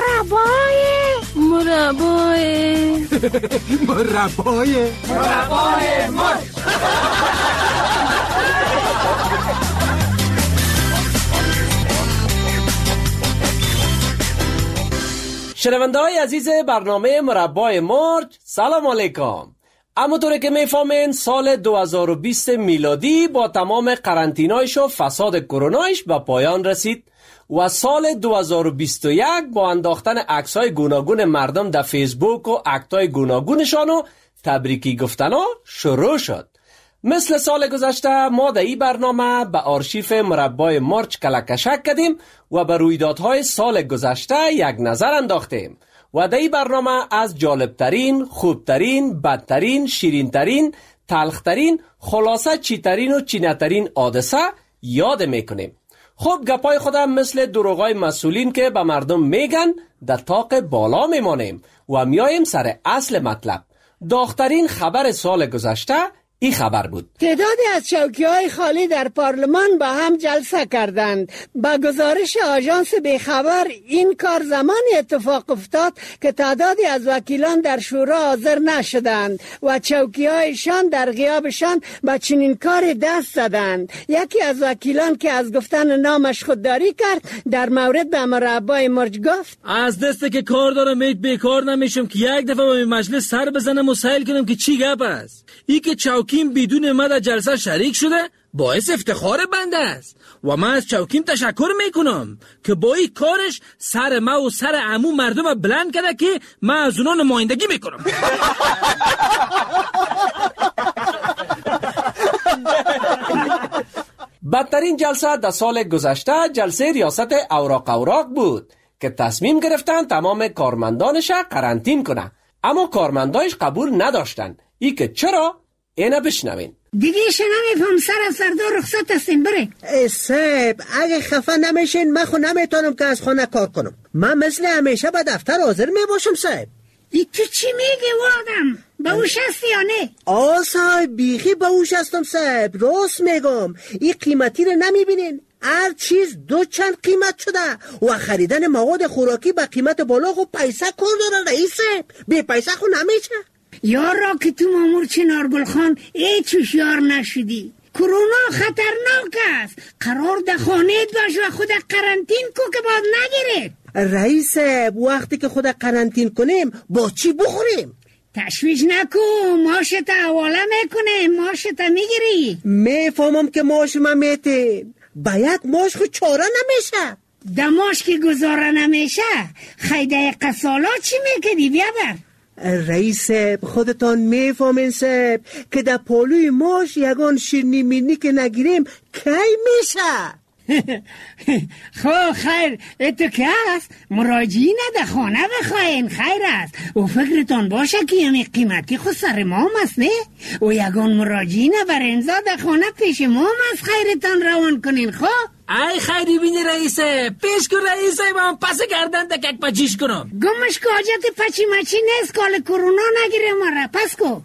شنونده های عزیز برنامه مربای مرج، سلام علیکم. همونطوری که میفهمین سال 2020 میلادی با تمام قرنطینایش و فساد کرونایش به پایان رسید و سال 2021 با انداختن عکس‌های گوناگون مردم در فیسبوک و اکت‌های گوناگونشان و تبریکی گفتنا شروع شد. مثل سال گذشته ما در این برنامه به آرشیف مربای مرج کلکشک کردیم و به رویدادهای سال گذشته یک نظر انداختیم و در این برنامه از جالبترین، خوبترین، بدترین، شیرینترین، تلخترین، خلاصه چیترین و چینترین حادثه یاد میکنیم. خب گپای خودم مثل دروغای مسئولین که به مردم میگن در طاق بالا میمانیم و میایم سر اصل مطلب. داغ‌ترین خبر سال گذشته این خبر بود.
تعدادی از چوکی‌های خالی در پارلمان با هم جلسه کردند. با گزارش آژانس بیخبر این کار زمانی اتفاق افتاد که تعدادی از وکیلان در شورا حاضر نشدند و چوکی‌هایشان در غیابشان با چنین کار دست زدند. یکی از وکیلان که از گفتن نامش خودداری کرد در مورد به مربای مرج گفت:
از دسته که کار دارم بیکار نمیشم که یک دفعه به مجلس سر بزنم و سائل کنم که چی گپ است. ای که چوکیم بدون ما در جلسه شریک شده باعث افتخار بنده است و من از چوکیم تشکر میکنم که با این کارش سر ما و سر عمو مردم بلند کرده که من از اونا نمایندگی میکنم.
بدترین جلسه در سال گذشته جلسه ریاست اوراق بود که تصمیم گرفتن تمام کارمندانش قرنطین کنه، اما کارمندانش قبول نداشتن. ای که چرا؟ اینه بشنوین.
دیگه نمیفهم سر از سردار رخصت هستیم بره.
صاحب اگه خفه نمیشین من خود نمیتونم که از خانه کار کنم. من مثل همیشه به دفتر حاضر میباشم صاحب.
ای تو چی میگی وادم؟ به اوش هستی یا نه؟
صاحب بیخی به اوش هستم صاحب، راست میگم. این قیمتی رو نمیبینین؟ هر چیز 2 چند قیمت شده و خریدن مواد خوراکی به قیمت بالا خب پیسه کار داره رئیس. بی پیسه خود نمیشه.
یار را که تو مامور چنارگل خان هیچ هوشیار نشدی. کرونا خطرناک است. قرار در خانه باش و خود قرنطین کو که باید نگیرید.
رئیس وقتی که خود قرنطین کنیم با چی بخوریم؟
تشویش نکو، ماشت حواله میکنه، ماشت میگیری.
میفهمم که ماش من میته، باید ماش خود چاره نمیشه.
دماش که گذاره نمیشه خیده قصالا چی میکنی؟ بیا بر.
رئیس خودتان میفهمین صاحب که در پالوی ماش یگان شیرنی مینی که نگیریم کی میشه؟
خب خیر اتو که هست مراجعین در خانه بخواین خیر است و فکرتان باشه که یعنی قیمتی خود سر ما هم است نه و یگان مراجعین بر امضا در خانه پیش ما هم است خیرتان روان کنین. خب
ای خیری بینی رئیسه پیش کن رئیسه من پس گردن دکک پچیش کنم.
گمش که حاجت پچی مچی نیست کال کرونا نگیره مرا پس کو.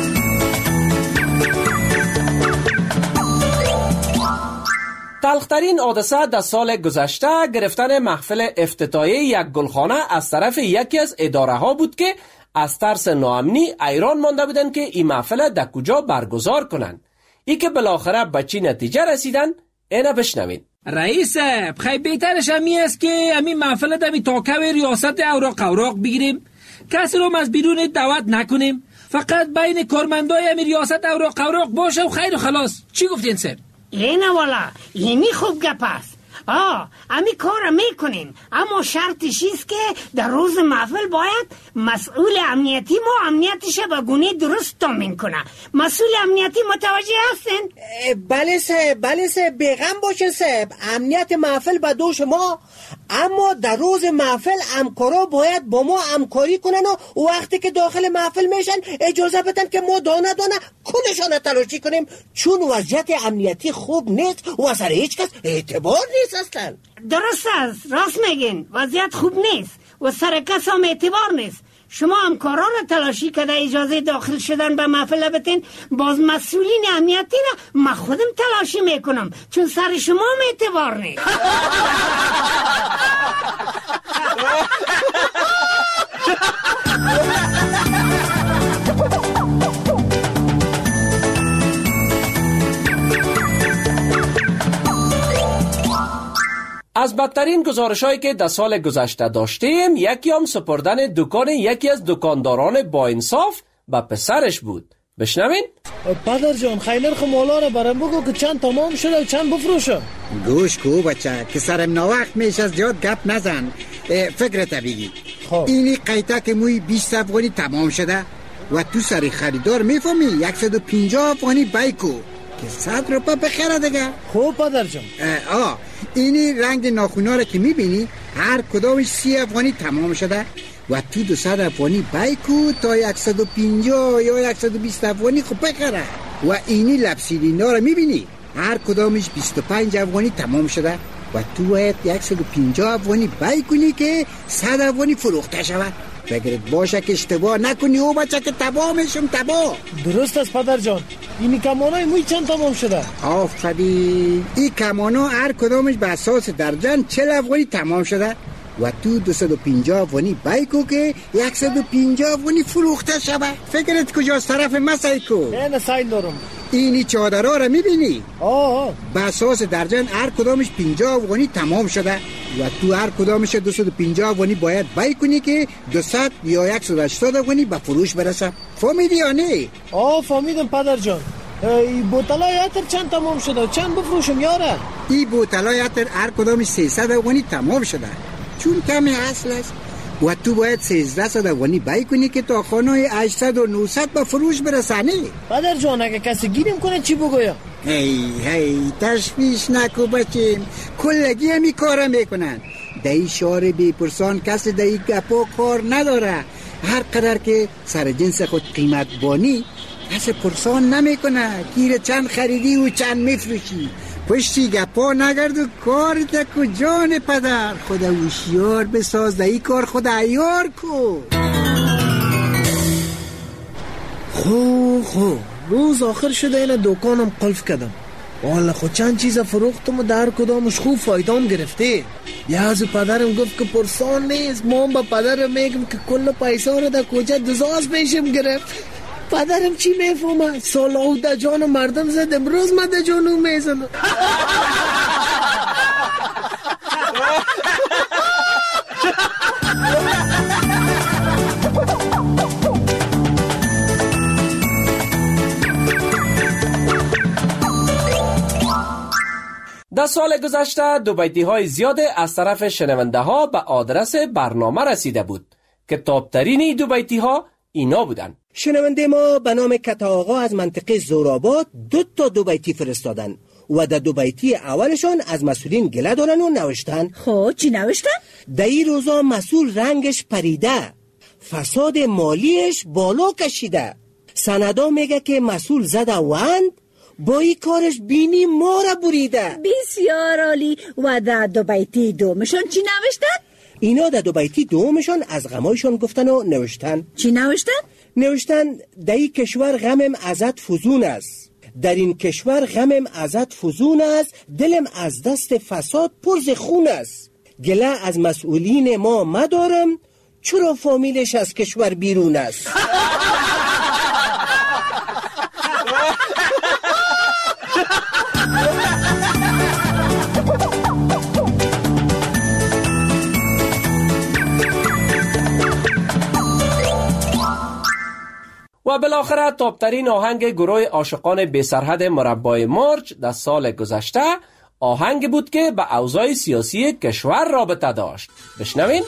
تلخترین بدترین حادثه در سال گذشته گرفتن محفل افتتاحیه یک گلخانه از طرف یکی از اداره ها بود که از ترس ناامنی حیران مانده بودند که این محفل در کجا برگزار کنند. ای که بالاخره به چی نتیجه رسیدن اینا بشنوید.
رئیس خیلی بهترش همی است که همین محفل دمی تاکه ریاست اوراق بگیریم، کسی رو از بیرون دعوت نکنیم، فقط بین کارمندای همین ریاست اوراق باشه و خیر و خلاص. چی گفتین سر؟
اینه والا اینی خوب گپ است. امی کار میکنیم، اما شرطش است که در روز محفل باید مسئول امنیتی ما امنیتش به گونه درست تامین کنه. مسئول امنیتی متوجه هستین؟
بله صاحب بیغم باشین صاحب، امنیت محفل به دوش ما، اما در روز محفل همکارا باید با ما همکاری کنن و وقتی که داخل محفل میشن اجازه بدن که ما دانه کلشان تلاشی کنیم، چون وضعیت امنیتی خوب نیست و سر هیچ کس اعتبار نیست اصلا.
درست است، راست میگین، وضعیت خوب نیست و سر کس هم اعتبار نیست. شما همکاران تلاشی کده اجازه داخل شدن به محفل بتین، باز مسئولین امنیتی را من خودم تلاشی میکنم، چون سر شما هم اعتبار نیست.
از بدترین گزارش‌هایی که در سال گذشته داشتیم، یکی هم سپردن دکان یکی از دکانداران با انصاف به پسرش بود. بشنوین؟
پدر جان خیلی خمالا را برام بگو که چند تمام شده و چند بفروشه.
گوش کو بچه که سرم ناوقت میشه از جاد گپ نزن، فکرت بگی. اینی قیتک موی 20 افغانی تمام شده و تو سری خریدار میفهمی 150 افغانی بایکو که 100 روپا بخره دیگه.
خوب پدر جان.
اینی رنگ ناخونا را که میبینی هر کدامش 30 افغانی تمام شده و تو 200 افغانی بایکو تا 150 یا 120 افغانی خوب بخره. و اینی لبسیلینا را میبینی هر کدامش 25 افغانی تمام شده و تو باید 150 افغانی بایکونی که 100 افغانی فروخته شود. فکرت باشه که اشتباه نکنی او بچه که تباه میشم تباه.
درست است پدر جان. اینی کمانای موی چند تمام شده؟
آفرین. این کمانا هر کدامش به اساس درجن 40 افغانی تمام شده و تو 250 افغانی بایکو که 150 افغانی فروخته شود. فکرت کجاست طرف مسایکو؟
نه سایل دارم.
اینی چادرها را میبینی؟ به اساس درجن هر کدامش 50 افغانی تمام شده و تو هر کدامش 250 افغانی باید بای کنی که 200 یا 180 افغانی به فروش برسه. فهمیدی یا نه؟
فهمیدم پدر جان. این بوتلای عطر چند تمام شده و چند بفروشم یاره؟
این بوتلای عطر هر کدامش 300 افغانی تمام شده چون کمی اصل است و تو باید 1300 افغانی بای کنی که تا خانه 800 و 900 به فروش برسانی.
پدر جان اگه کسی گیریم کنه چی بگویم؟
هی تشویش نکو بچیم، کلگی همی کارا میکنن. دایی شعر بی پرسان کسی دایی گپا کار نداره. هر قدر که سر جنس خود قیمت بانی کسی پرسان نمیکنه گیر چند خریدی و چند میفروشی. پشتی گپا نگرد و کار تکو جان پدر. خدا هوشیار بساز دایی کار خدا عیار کو.
خو روز آخر شده این دکانم قلف کردم. والا خود چند چیز فروختم و در کدامش خوب فایدام گرفته. یه از پدرم گفت که پرسان نیست. ما با پدرم میگم که کل پیسا رو در کجا دزاز پیشم گرفت. پدرم چی میفهمه؟ سالا در جان مردم زد، امروز من در جانو میزنم.
در سال گذشته دو بیتی های زیاد از طرف شنونده ها به آدرس برنامه رسیده بود که تابترین دو بیتی ها اینا بودن.
شنونده ما به نام کتا آقا از منطقه زورآباد دو بیتی فرستادن و در دو بیتی اولشان از مسئولین گله دارن و نوشتن.
خب چی نوشتن؟
در این روزا مسئول رنگش پریده، فساد مالیش بالا کشیده. سندا میگه که مسئول زده وند، با این کارش بینی ما را بریده.
بسیار عالی. و در دو بیتی دومشان چی نوشتن؟
اینا در دو بیتی دومشان از غمایشان گفتن و نوشتن.
چی نوشتن؟
نوشتن در این کشور غمم ازت فزون است، در این کشور غمم ازت فزون است، دلم از دست فساد پرز خون است. گله از مسئولین ما مدارم، چرا فامیلش از کشور بیرون است.
و بالاخره تاپترین آهنگ گروه عاشقان بی سرحد مربای مرج در سال گذشته آهنگ بود که به اوضاع سیاسی کشور رابطه داشت. بشنوین.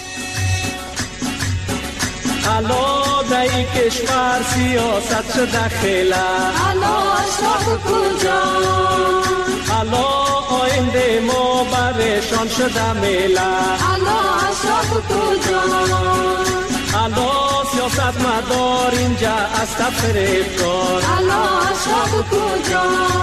حالا در این کشور سیاست شده خیله، حالا اشراق کجا، حالا آینده ما برشان شده میله، حالا اشراق کجا، حالا سیاست مدار اینجا از تفریب کار، حالا اشراق کجا،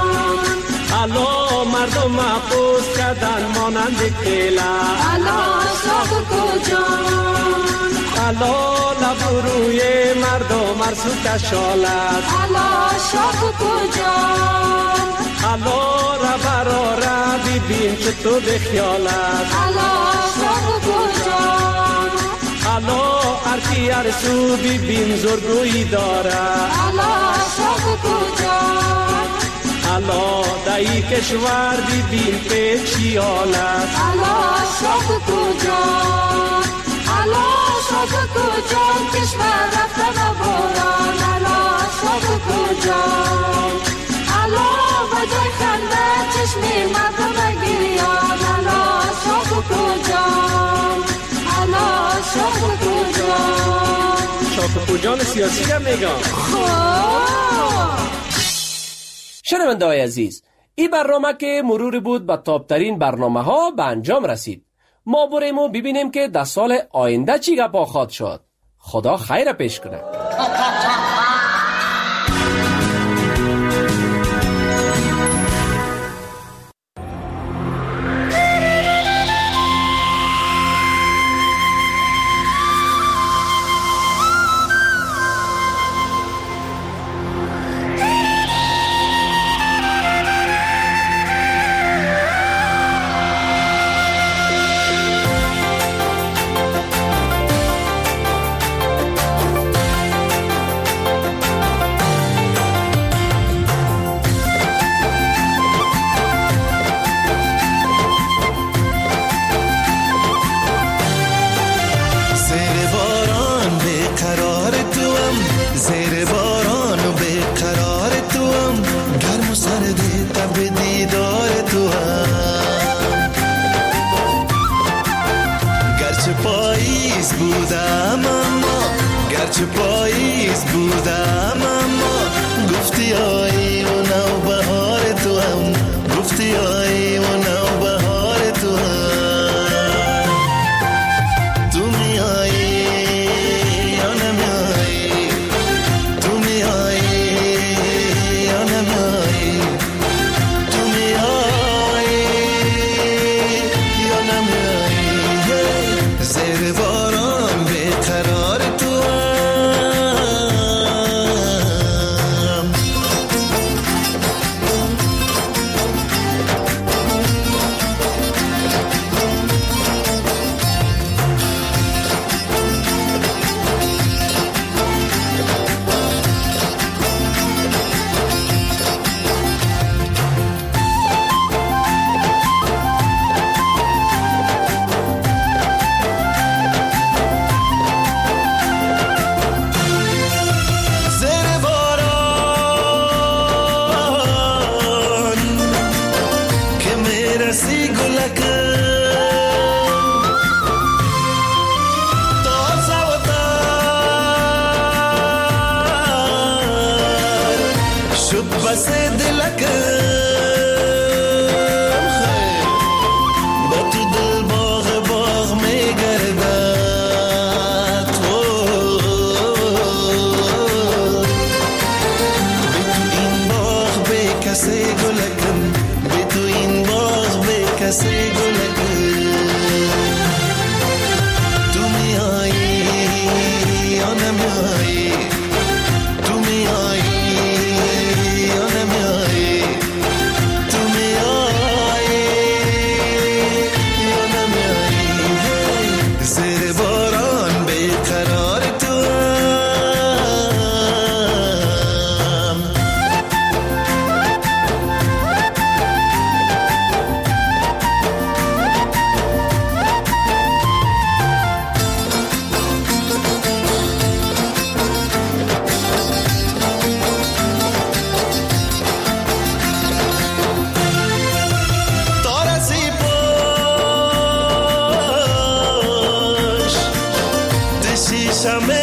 حالا مردم محبوس کردن مانند کیله، حالا اشراق کجا، حالا لب روی مردم مرسو کشالت، حالا اشراق کجا، حالا را براره ببین که تو بخیالت، حالا اشراق کجا، حالا هرکی هر سو ببین زرگویی داره، حالا اشراق کجا، حالا دایی کشور ببین که چی حالت، حالا اشراق کجا، حالا اشراق کجا، کشور رفته و باران، حالا اشراق کجا، حالا وجه خنده چشمی مردم گریان، حالا اشراق کجا، حالا اشراق کجا.
شاکو جان سیاسی هم میگم. شنونده های عزیز، این برنامه که مروری بود به تاپترین برنامه ها به انجام رسید. ما بریم و ببینیم که در سال آینده چی گپا خواهد شد. خدا خیر پیش کنه.
گرچه پاییز بودم اما گفتی آیی و نو بهار تو هم، گفتی آیی و نو بهار تو هم. تو میایی یا نمیایی، تو میایی یا نمیایی، تو میایی یا نمیایی. زیر باران بیقرار تو هم. شمع